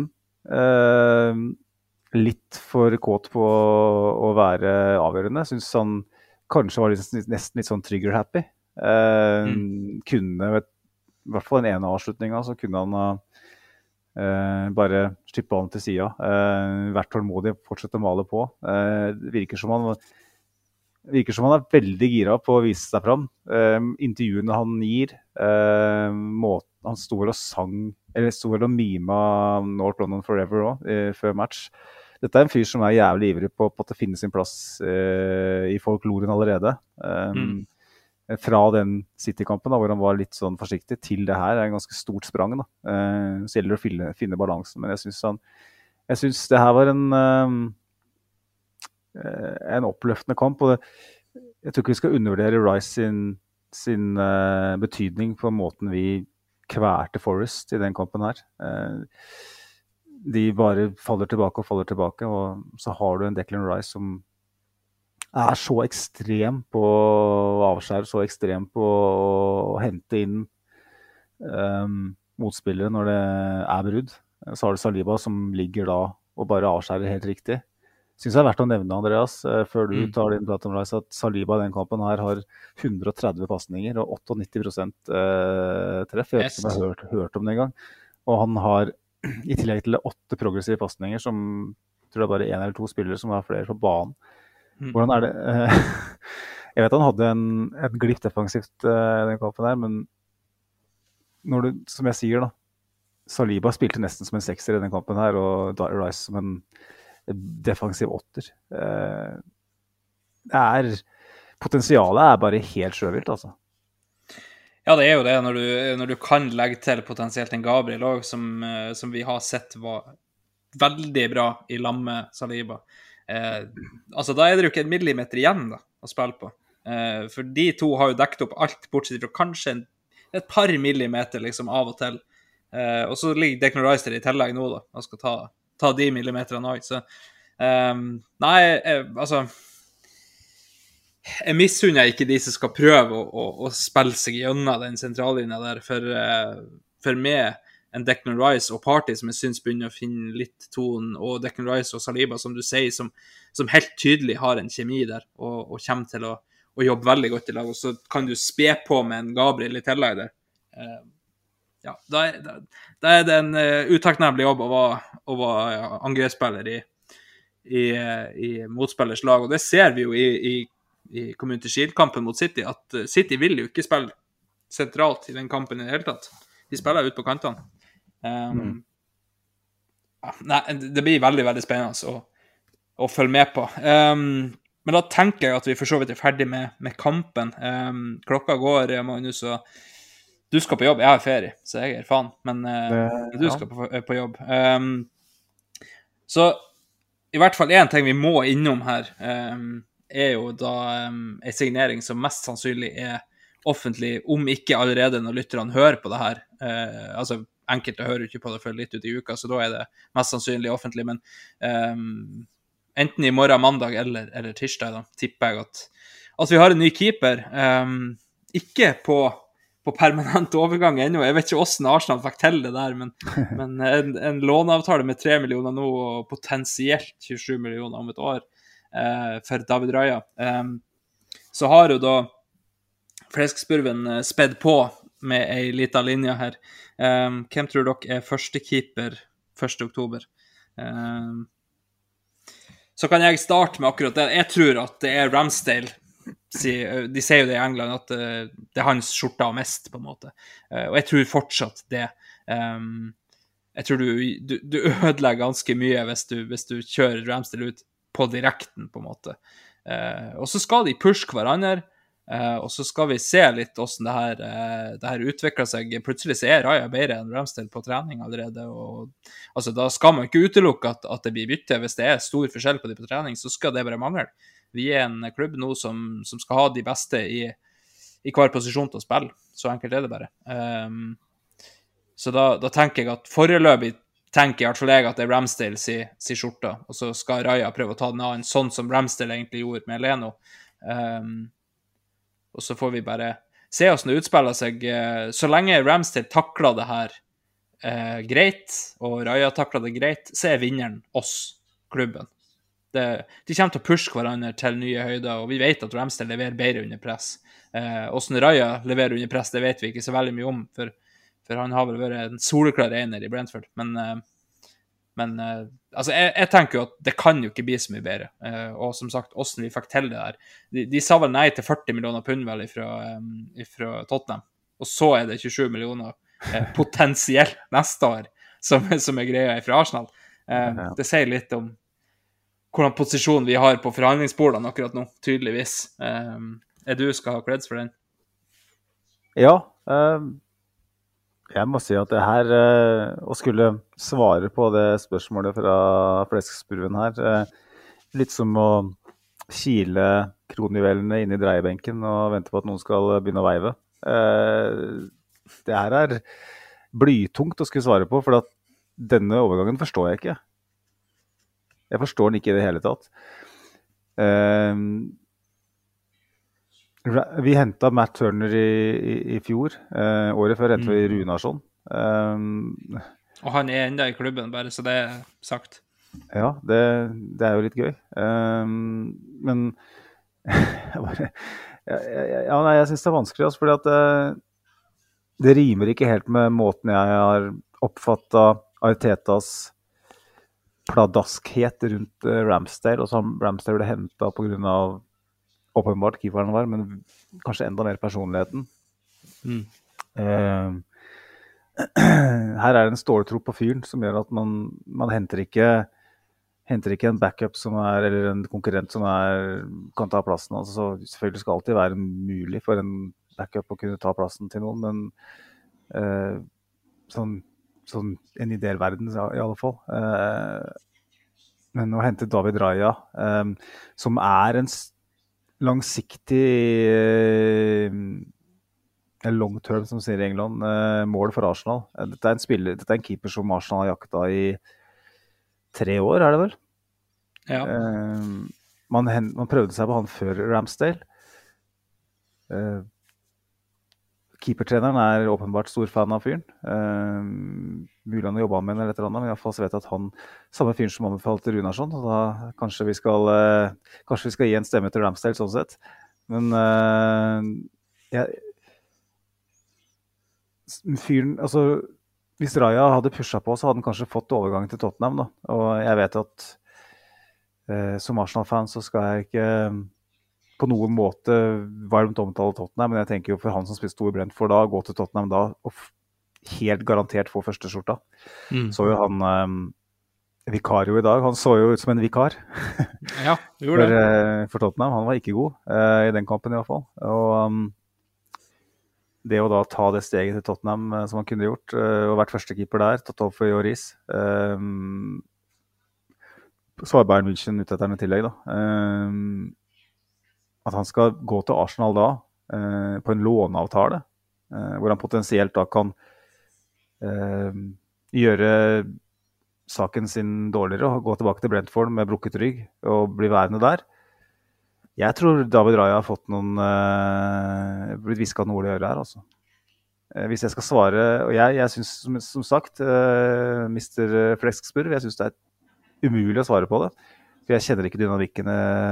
litt for kåt på å være avgjørende. Jeg synes han kanskje var nesten litt sånn trigger-happy. Kunne, i hvert fall den ene avslutningen, så kunne han bare slippe ballen til siden. Vært tålmodig, fortsette å male på. Det virker som han er veldig gira på å vise seg fram. Intervjuene han gir, han står og mima North London Forever også, før match. Dette er en fyr som er jævlig ivrig på at det finner sin plass i folkloren allerede. Fra den City-kampen da, hvor han var litt sånn forsiktig, til det her er en ganske stort sprang da. Så gjelder det å finne balansen, men jeg synes det her var en oppløftende kamp, og jeg tror ikke vi skal undervurdere Rice sin betydning på måten vi kværte Forest i den kampen her. De bare faller tilbake, og så har du en Declan Rice som er så ekstrem på avskjær, så ekstrem på å hente inn motspillere når det er brudd. Så har du Saliba som ligger da og bare avskjærer helt riktig. Synes jeg er verdt å nevne, Andreas, før du tar din prat om Rice, at Saliba i den kampen her har 130 passninger og 98% treff. Jeg vet ikke om jeg har hørt om det en gang. Og han har i tillegg til 8 progressive passninger, som jeg tror det er bare 1 eller 2 spillere som har flere på banen. Hvordan er det? Jeg vet han hadde en glipp defensivt i den kampen her, men som jeg sier da, Saliba spilte nesten som en 6er i den kampen her, og Rice som en defensiv 8er. Potensialet er bare helt sjøvilt, altså. Ja, det er jo det, når du kan legge til potensielt en Gabriel også, som vi har sett var veldig bra i lag med Saliba. Altså da er det jo ikke 1 millimeter igjen da, å spille på. For de to har jo dekket opp alt, bortsett fra kanskje et par millimeter liksom av og til. Og så ligger Declan Rice i tillegg nå da, og skal ta de millimeterne også. Så nei, altså jeg misunner ikke de som skal prøve å spille seg gjennom den sentrallinjen der, for meg en Declan Rice og Partey som jeg synes begynner å finne litt tonen, og Declan Rice og Saliba, som du sier, som helt tydelig har en kjemi der, og kommer til å jobbe veldig godt i lag, og så kan du spe på med en Gabriel i tillegg der. Ja, da er det en utakknemlig jobb å være angrepsspiller i motspillers lag, og det ser vi jo i Community Shield-kampen mot City, at City vil jo ikke spille sentralt i den kampen i det hele tatt. De spiller ut på kantene. Nei, det blir veldig, veldig spennende å følge med på. Men da tenker jeg at vi for så vidt er ferdig med kampen. Klokka går, Magnus, og du skal på jobb. Jeg har ferie, så jeg er fan, men du skal på jobb. Så i hvert fall en ting vi må innom her, er jo da en signering som mest sannsynlig er offentlig, om ikke allerede når lytterne hører på det her. Altså, enkelte hører ikke på det før litt ut i uka, så da er det mest sannsynlig offentlig, men enten i morgen, mandag eller tirsdag, da, tipper jeg at vi har en ny keeper. Ikke på permanent overgang ennå. Jeg vet ikke hvordan Arsenal fikk til det der, men en låneavtale med 3 millioner nå, og potensielt 27 millioner om et år for David Raya. Så har jo da Fleskspurven spedd på med en liten linje her. Hvem tror dere er første keeper 1. oktober? Så kan jeg starte med akkurat det. Jeg tror at det er Ramsdale. De sier jo det i England, at det er hans skjorta mest, på en måte. Og jeg tror fortsatt det. Jeg tror du ødelegger ganske mye hvis du kjører Ramsdale ut på direkten, på en måte. Og så skal de pushe hverandre, og så skal vi se litt hvordan det her utvikler seg. Plutselig så er Raya bedre enn Ramsdale på trening allerede, og altså, da skal man ikke utelukke at det blir bytte. Hvis det er stor forskjell på de på trening, så skal det bare mangle. Vi er en klubb nå som skal ha de beste i hver posisjon til å spille. Så enkelt er det bare. Så da tenker jeg at foreløpig tenker i hvert fall jeg at det er Ramsdale si skjorta, og så skal Raya prøve å ta den av, sånn som Ramsdale egentlig gjorde med Leno. Og så får vi bare se hvordan det utspiller seg. Så lenge Ramsdale takler det her greit, og Raja takler det greit, så vinneren oss, klubben. De kommer til å pushe hverandre til nye høyder, og vi vet at Ramsdale leverer bedre under press. Hvordan Raja leverer under press, det vet vi ikke så veldig mye om, for han har vel vært en soleklar ener i Brentford. Men altså, jeg tenker jo at det kan jo ikke bli så mye bedre. Og som sagt, hvordan vi fikk til det der. De sa vel nei til 40 millioner pund vel fra Tottenham, og så det 27 millioner potensielt neste år, som greia fra Arsenal. Det sier litt om hvordan posisjon vi har på forhandlingsbordene akkurat nå, tydeligvis. Du skal ha creds for den? Ja, jeg må si at det her, å skulle svare på det spørsmålet fra Fleskspurven her, litt som å kile kronjuvelene inn i dreiebenken og vente på at noen skal begynne å veive. Det her blytungt å skulle svare på, for at denne overgangen forstår jeg ikke. Jeg forstår den ikke i det hele tatt. Vi hentet Matt Turner i fjor. Året før hentet vi Runarsson. Og han enda i klubben, bare så det sagt. Ja, det jo litt gøy. Men jeg synes det vanskelig, altså, fordi at det rimer ikke helt med måten jeg har oppfattet Artetas pladaskhet rundt Ramsdale, og som Ramsdale ble hentet på grunn av åpenbart keeperen var, men kanskje enda mer personligheten. Her det en ståltro på fyren som gjør at man henter ikke en backup som eller en konkurrent som kan ta plassen. Altså, så selvfølgelig skal det alltid være mulig for en backup å kunne ta plassen til noen, men sånn en ideell verden i alle fall. Men å hente David Raja, som en langsiktig long term, som sier i England, mål for Arsenal. Dette en keeper som Arsenal har jaktet i 3 år, det vel? Ja. Man prøvde seg på han før Ramsdale. Keepertreneren åpenbart stor fan av fyren. Mulig han har jobbet med eller et eller annet, men i hvert fall så vet jeg at han, samme fyren som anbefalte Runarsson, og da kanskje vi skal gi en stemme til Ramsdale sånn sett. Men fyren, altså hvis Raja hadde pushet på, så hadde han kanskje fått overgangen til Tottenham da. Og jeg vet at som Arsenal-fan så skal jeg ikke på noen måte varmt omtale Tottenham, men jeg tenker jo for han som spiller stor Brentford da, gå til Tottenham da, og helt garantert få første skjorta. Så jo han Vicario i dag, han så jo ut som en vikar. Ja, gjorde det. For Tottenham, han var ikke god i den kampen i hvert fall. Og det å da ta det steget til Tottenham som han kunne gjort, og vært førstekeeper der, tatt opp for Joris, så var Bayern München ute etter en tillegg da. At han skal gå til Arsenal da, på en låneavtale, hvor han potensielt da kan gjøre saken sin dårligere, og gå tilbake til Brentford med brukket rygg, og bli værende der. Jeg tror David Raja har fått blitt visket noe i øret her, altså. Hvis jeg skal svare, og jeg synes, som sagt, Mr. Fleskspurv, jeg synes det umulig å svare på det, for jeg kjenner ikke dynamikkene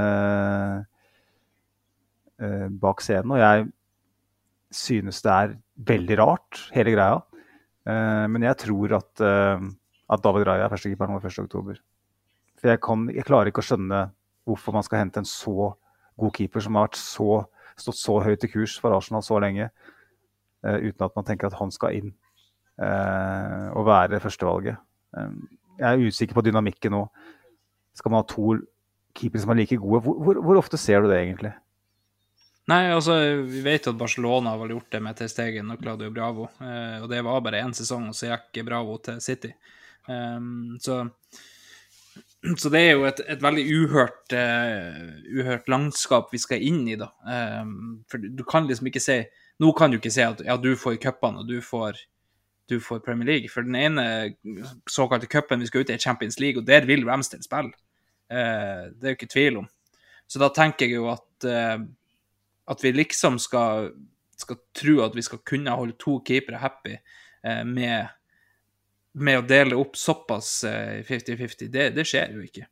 bak scenen, og jeg synes det veldig rart, hele greia. Men jeg tror at David Raja førstekeeperen var 1. oktober. For jeg klarer ikke å skjønne hvorfor man skal hente en så god keeper som har stått så høyt i kurs for Arsenal så lenge, uten at man tenker at han skal inn og være førstevalget. Jeg usikker på dynamikken nå. Skal man ha 2 keepere som like gode? Hvor ofte ser du det egentlig? Nei, altså, vi vet at Barcelona har vel gjort det med Ter Stegen og Claudio Bravo, og det var bare 1 sesong, og så gikk Bravo til City. Så det jo et veldig uhørt landskap vi skal inn i da. For du kan liksom ikke si, nå kan du ikke si at ja, du får cupene og du får Premier League, for den ene såkalte cupen vi skal ut i Champions League, og der vil Ramsdale spille. Det jo ikke tvil om. Så da tenker jeg jo at vi liksom skal tro at vi skal kunne holde 2 keepere happy med med å dele opp såpass 50-50, det skjer jo ikke.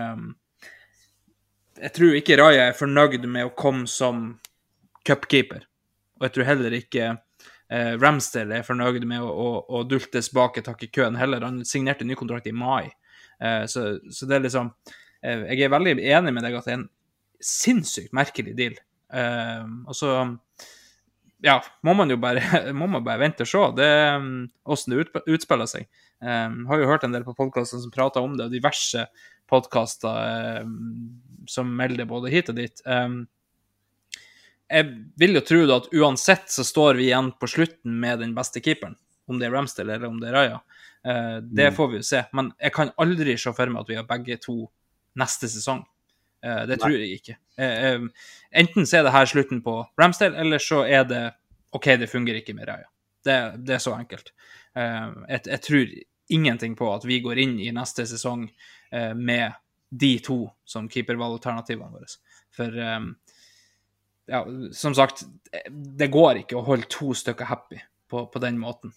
Jeg tror ikke Raja er fornøyd med å komme som cupkeeper, og jeg tror heller ikke Ramsdale er fornøyd med å dultes bak et hakk i køen heller. Han signerte en ny kontrakt i mai, så det er liksom, jeg er veldig enig med deg at det er en sinnssykt merkelig deal, og så ja, må man bare vente og se hvordan det utspiller seg. Har jo hørt en del på podcaster som prater om det, og diverse podcaster som melder både hit og dit. Jeg vil jo tro at uansett så står vi igjen på slutten med den beste keeperen, om det er Ramsdale eller om det er Raja. Det får vi jo se, men jeg kan aldri se for meg at vi har begge to neste sesong. Det tror jeg ikke. Enten så er det her slutten på Ramsdale, eller så er det ok, det fungerer ikke med Raja. Det er så enkelt. Jeg tror ingenting på at vi går inn i neste sesong med de to som keepervalgalternativene våre. For ja, som sagt, det går ikke å holde to stykker happy på den måten.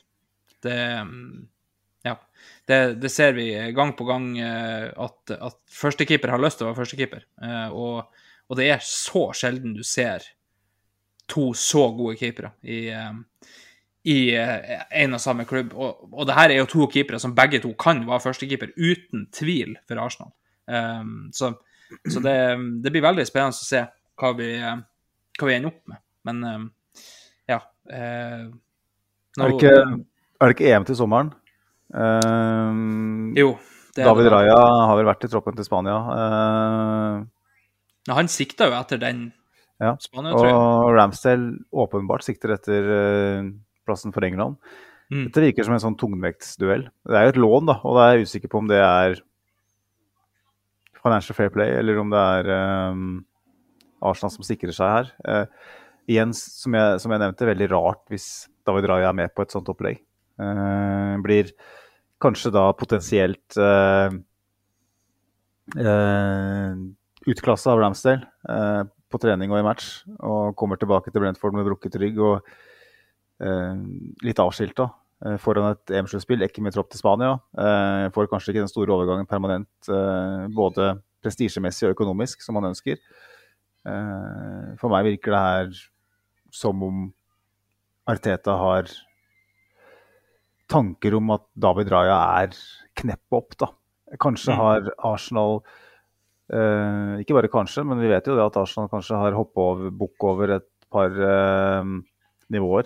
Det ser vi gang på gang at førstekeeper har lyst til å være førstekeeper, og det er så sjelden du ser to så gode keepere i en og samme klubb, og det her er jo to keepere som begge to kan være førstekeeper uten tvil for Arsenal. Så det blir veldig spennende å se hva vi ender opp med, men ja er det ikke EM til sommeren? Jo, David Raja har vel vært i troppen til Spania. Ja, han sikta jo etter den Spania, tror jeg. Og Ramsdale åpenbart sikter etter plassen for England. Dette virker som en sånn tungvektsduell. Det er jo et lån da, og da er jeg usikker på om det er financial fair play, eller om det er Arsenal som sikrer seg her. Igjen, som jeg nevnte, veldig rart hvis David Raja er med på et sånt opplegg. Blir kanskje da potensielt utklasse av Ramsdale på trening og i match, og kommer tilbake til Brentford med brukket rygg og litt avskilt da, foran et EM-sluttspill, ikke med tropp til Spania. Får kanskje ikke den store overgangen permanent, både prestisjemessig og økonomisk, som man ønsker. For meg virker det her som om Arteta har tanker om at David Raja er knepp opp da. Kanskje har Arsenal, ikke bare kanskje, men vi vet jo det at Arsenal kanskje har hoppet bukk over et par nivåer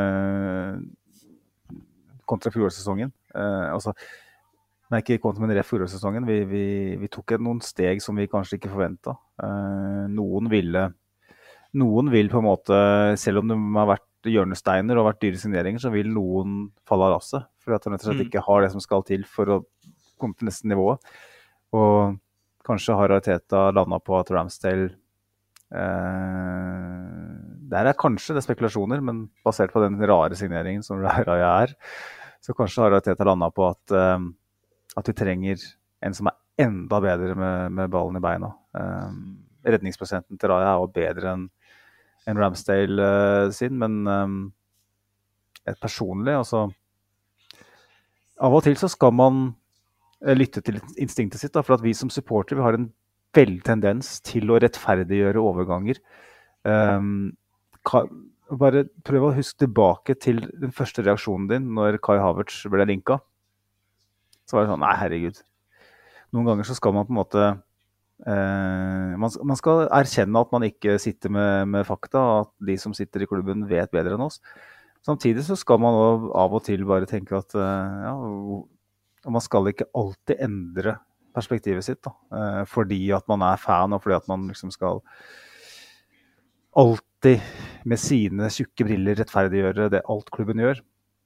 kontra fjorårssesongen. Nei, ikke kontra, men rett fjorårssesongen. Vi tok noen steg som vi kanskje ikke forventet. Noen vil på en måte, selv om det har vært hjørnesteiner og vært dyre signeringer, så vil noen falle av rasset, for at de rett og slett ikke har det som skal til for å komme til neste nivå. Og kanskje har Arteta landet på at Ramsdale der er kanskje det spekulasjoner, men basert på den rare signeringen som Raja er, så kanskje har Arteta landet på at vi trenger en som er enda bedre med ballen i beina. Redningsprosenten til Raja er jo bedre enn Ramsdale sin, men personlig, altså av og til så skal man lytte til instinktet sitt, da, for at vi som supporter, vi har en veldig tendens til å rettferdiggjøre overganger. Bare prøv å huske tilbake til den første reaksjonen din når Kai Havertz ble linket. Så var det sånn, nei herregud. Noen ganger så skal man på en måte man skal erkjenne at man ikke sitter med fakta, at de som sitter i klubben vet bedre enn oss. Samtidig så skal man av og til bare tenke at man skal ikke alltid endre perspektivet sitt da, fordi at man er fan, og fordi at man liksom skal alltid med sine tjukke briller rettferdiggjøre det alt klubben gjør.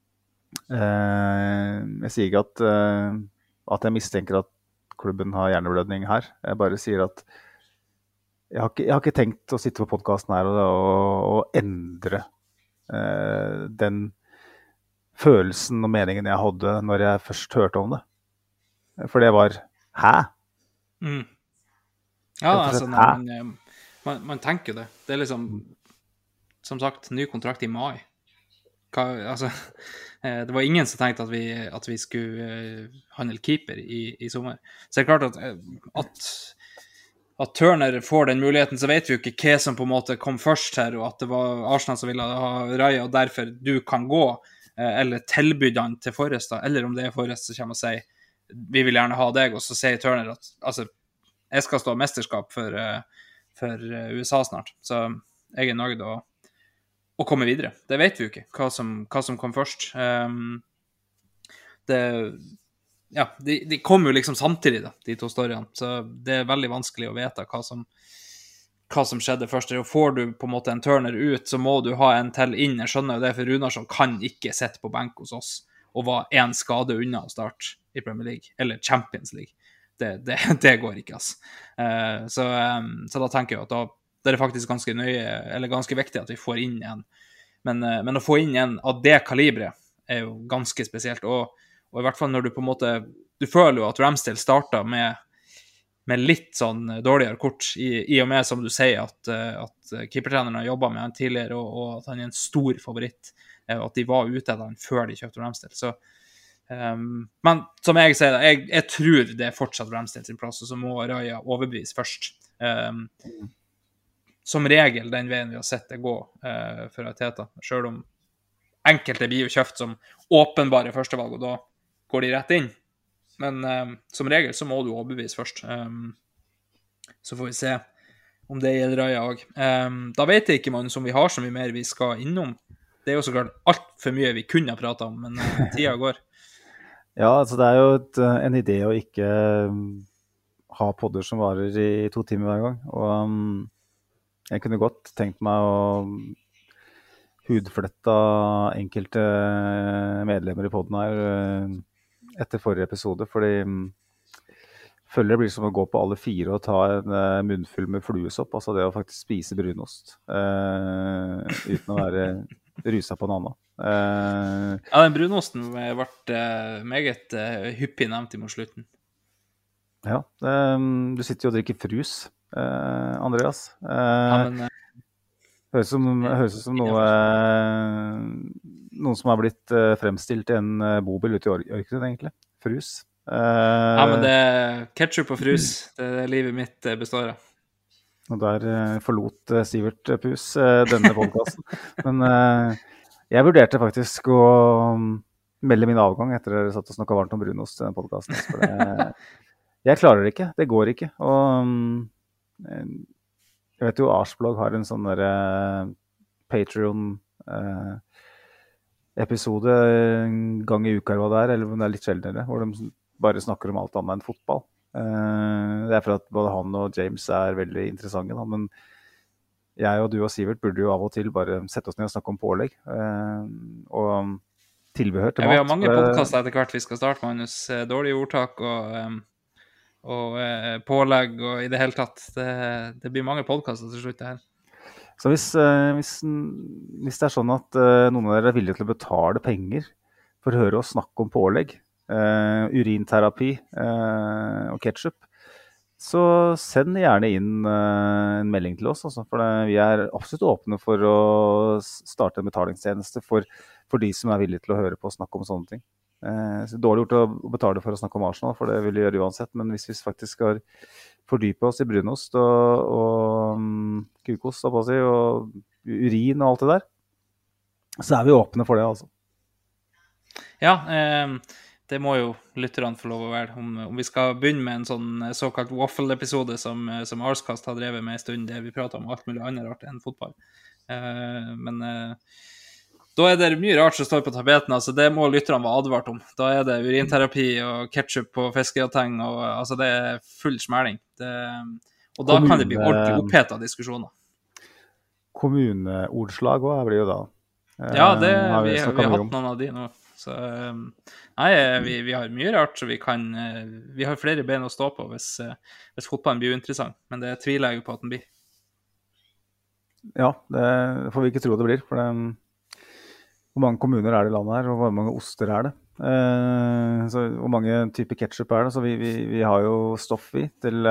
Jeg sier ikke at jeg mistenker at klubben har hjerneblødning her. Jeg bare sier at jeg har ikke tenkt å sitte på podcasten her og endre den følelsen og meningen jeg hadde når jeg først hørte om det. For det var, hæ? Ja, altså, man tenker det. Det er liksom, som sagt, ny kontrakt i mai. Altså, Det var ingen som tenkte at vi skulle handle keeper i sommer. Så det er klart at Turner får den muligheten, så vet vi jo ikke hva som på en måte kom først her, og at det var Arsenal som ville ha Raja, og derfor du kan gå, eller tilbydde han til Forrest, da, eller om det er Forrest som kommer og sier, vi vil gjerne ha deg, og så sier Turner at, altså, jeg skal stå mesterskap for USA snart, så jeg er nøyd å komme videre. Det vet vi jo ikke, hva som kom først. De kom jo liksom samtidig da, de to storyene, så det er veldig vanskelig å vite hva som skjedde først. Og får du på en måte en Turner ut, så må du ha en til inn. Jeg skjønner jo det, for Runarsson kan ikke sitte på benk hos oss og var en skade unna å starte i Premier League, eller Champions League. Det går ikke, altså. Så da tenker jeg at da det er faktisk ganske nøye, eller ganske viktig at vi får inn en. Men å få inn en av det kalibret er jo ganske spesielt, og i hvert fall når du på en måte, du føler jo at Ramsdale startet med litt sånn dårligere kort, i og med, som du sier, at keepertreneren har jobbet med han tidligere, og at han er en stor favoritt, og at de var ute etter han før de kjøpte Ramsdale. Så, men som jeg sier, jeg tror det er fortsatt Ramsdale sin plass, og så må Raja overbevise først. Som regel den veien vi har sett det gå for Arteta, selv om enkelte blir jo kjøpt som åpenbare førstevalg, og da går de rett inn. Men som regel så må du overbevise først. Så får vi se om det gjelder Raja også. Da vet jeg ikke, man, som vi har så mye mer vi skal innom. Det er jo så klart alt for mye vi kunne ha pratet om, men tiden går. Ja, altså det er jo en idé å ikke ha podder som varer i 2 timer hver gang. Og jeg kunne godt tenkt meg å hudfletta enkelte medlemmer i podden her etter forrige episode, fordi føler det blir som å gå på alle 4 og ta en munnfull med fluesopp, altså det å faktisk spise brunost uten å være rusa på en annen. Ja, den brunosten ble meget hyppig nevnt mot slutten. Ja, du sitter jo og drikker frus, Andreas. Ja, men høres ut som noen som har blitt fremstilt i en bobil ute i ørkenen, egentlig. Frus. Ja, men det er ketchup og frus. Det er det livet mitt består av. Og der forlot Sivert Pus denne podcasten. Men jeg vurderte faktisk å melde min avgang etter at dere satt og snakket varmt om brunost i denne podcasten. For jeg klarer det ikke. Det går ikke. Og jeg vet jo Arsblog har en sånn der Patreon-episode en gang i uka, eller hva det er, eller om det er litt sjeldnere, hvor de bare snakker om alt annet enn fotball. Det er for at både han og James er veldig interessante, da, men jeg og du og Sivert burde jo av og til bare sette oss ned og snakke om pålegg, og tilbehør til mat. Vi har mange podcaster etter hvert vi skal starte, Magnus. Dårlige ordtak og pålegg og i det hele tatt. Det blir mange podcaster til slutt det her. Så hvis det er sånn at noen av dere er villige til å betale penger for å høre oss snakke om pålegg, urinterapi og ketchup, så send gjerne inn en melding til oss, altså, for vi er absolutt åpne for å starte en betalingstjeneste for de som er villige til å høre på og snakke om sånne ting. Så dårlig gjort å betale for å snakke om Arsenal, for det vil vi gjøre uansett, men hvis vi faktisk skal fordype oss i brunost og kukost og urin og alt det der, så er vi åpne for det, altså. Ja, det må jo lytterne få lov å være. Om vi skal begynne med en sånn såkalt waffle-episode som Arskast har drevet med en stund, der vi prater om alt mulig annet rart enn fotball. Men da er det mye rart som står på tapeten, altså det må lytterne være advart om. Da er det urinterapi og ketchup på fiskegrateng, og altså det er full smæling. Og da kan det bli ordentlig opphetet diskusjoner. Kommuneordslag også blir jo da. Ja, vi har hatt noen av de nå. Så nei, vi har mye rart, så vi har flere ben å stå på hvis fotballen blir uinteressant, men det tviler jeg jo på at den blir. Ja, det får vi ikke tro det blir, for hvor mange kommuner er det i landet her, og hvor mange oster er det? Så hvor mange typer ketchup er det? Så vi har jo stoff til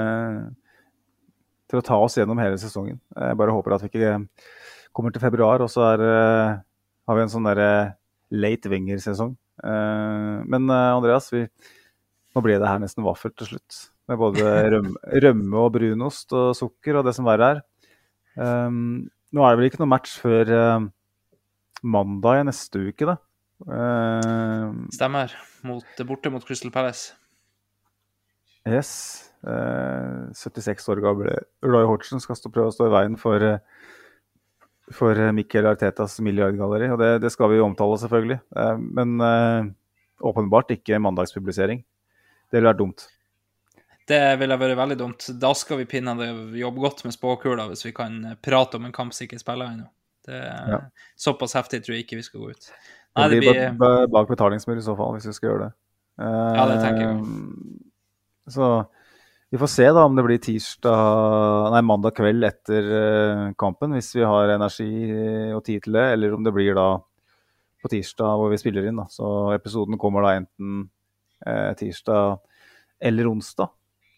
å ta oss gjennom hele sesongen. Jeg bare håper at vi ikke kommer til februar, og så har vi en sånn der late Wenger-sesong. Men Andreas, nå ble det her nesten vaffel til slutt. Med både rømme og brunost og sukker og det som verre er. Nå er det vel ikke noe match før mandag neste uke, da. Stemmer. Borte mot Crystal Palace. Yes. 76 år gamle Roy Hodgson skal prøve å stå i veien for Mikel Artetas milliardgalleri, og det skal vi jo omtale selvfølgelig. Men åpenbart ikke mandagspublisering. Det vil være dumt. Det ville vært veldig dumt. Da skal vi jobbe godt med spåkula hvis vi kan prate om en kamp som ikke spiller ennå. Såpass heftig tror jeg ikke vi skal gå ut. Nei, det blir bak betalingsmur i så fall, hvis vi skal gjøre det. Ja, det tenker jeg. Så vi får se da om det blir mandag kveld etter kampen, hvis vi har energi og tid til det, eller om det blir da på tirsdag hvor vi spiller inn da. Så episoden kommer da enten tirsdag eller onsdag.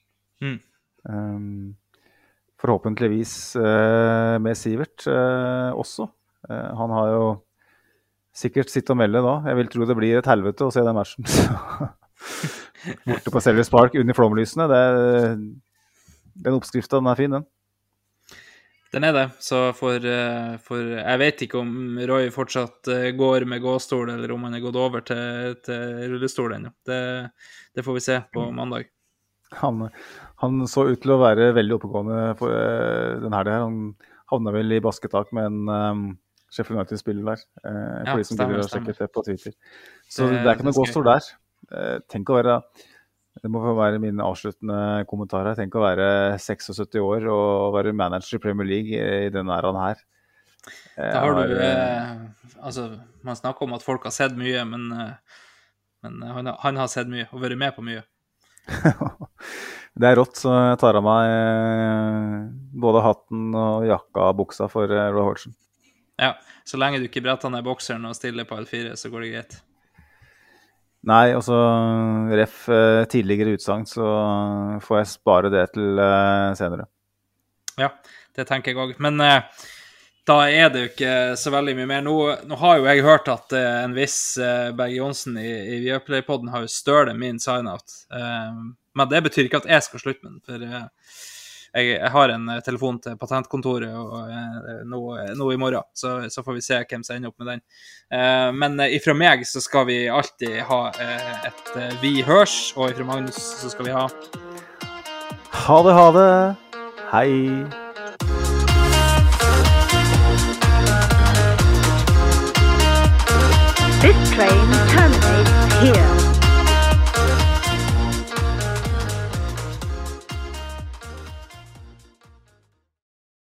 Forhåpentligvis med Sivert også. Han har jo sikkert sitt å melde da. Jeg vil tro det blir et helvete å se den matchen. Borte på Selhurst Park under flomlysene. Den oppskriften er fin, den. Den er det. Så for jeg vet ikke om Roy fortsatt går med gåstol, eller om han er gått over til rullestol ennå. Det får vi se på mandag. Han så ut til å være veldig oppegående for den her. Han havnet vel i basketak med en Sheffield United-spiller der. For de som har sjekket det på Twitter. Så det er ikke noe gåstol der. Det må være min avsluttende kommentar her. Tenk å være 76 år og være manager i Premier League i denne æraen her. Da har du altså, man snakker om at folk har sett mye, men han har sett mye og vært med på mye. Det er rått, så jeg tar av meg både hatten og jakka og buksa for Roy Hodgson. Ja, så lenge du ikke bretter ned bokseren og stiller på L4, så går det greit. Nei, altså ref tidligere utsagn, så får jeg spare det til senere. Ja, det tenker jeg også. Men da er det jo ikke så veldig mye mer. Nå har jo jeg hørt at en viss Berge Jonsen i Viaplay-podden har jo stølet min sign-out. Men det betyr ikke at jeg skal slutte med den, for jeg har en telefon til patentkontoret nå i morgen, så får vi se hvem som ender opp med den. Men ifra meg så skal vi alltid ha et vi hørs, og ifra Magnus så skal vi ha Ha det, hei! This train terminates here.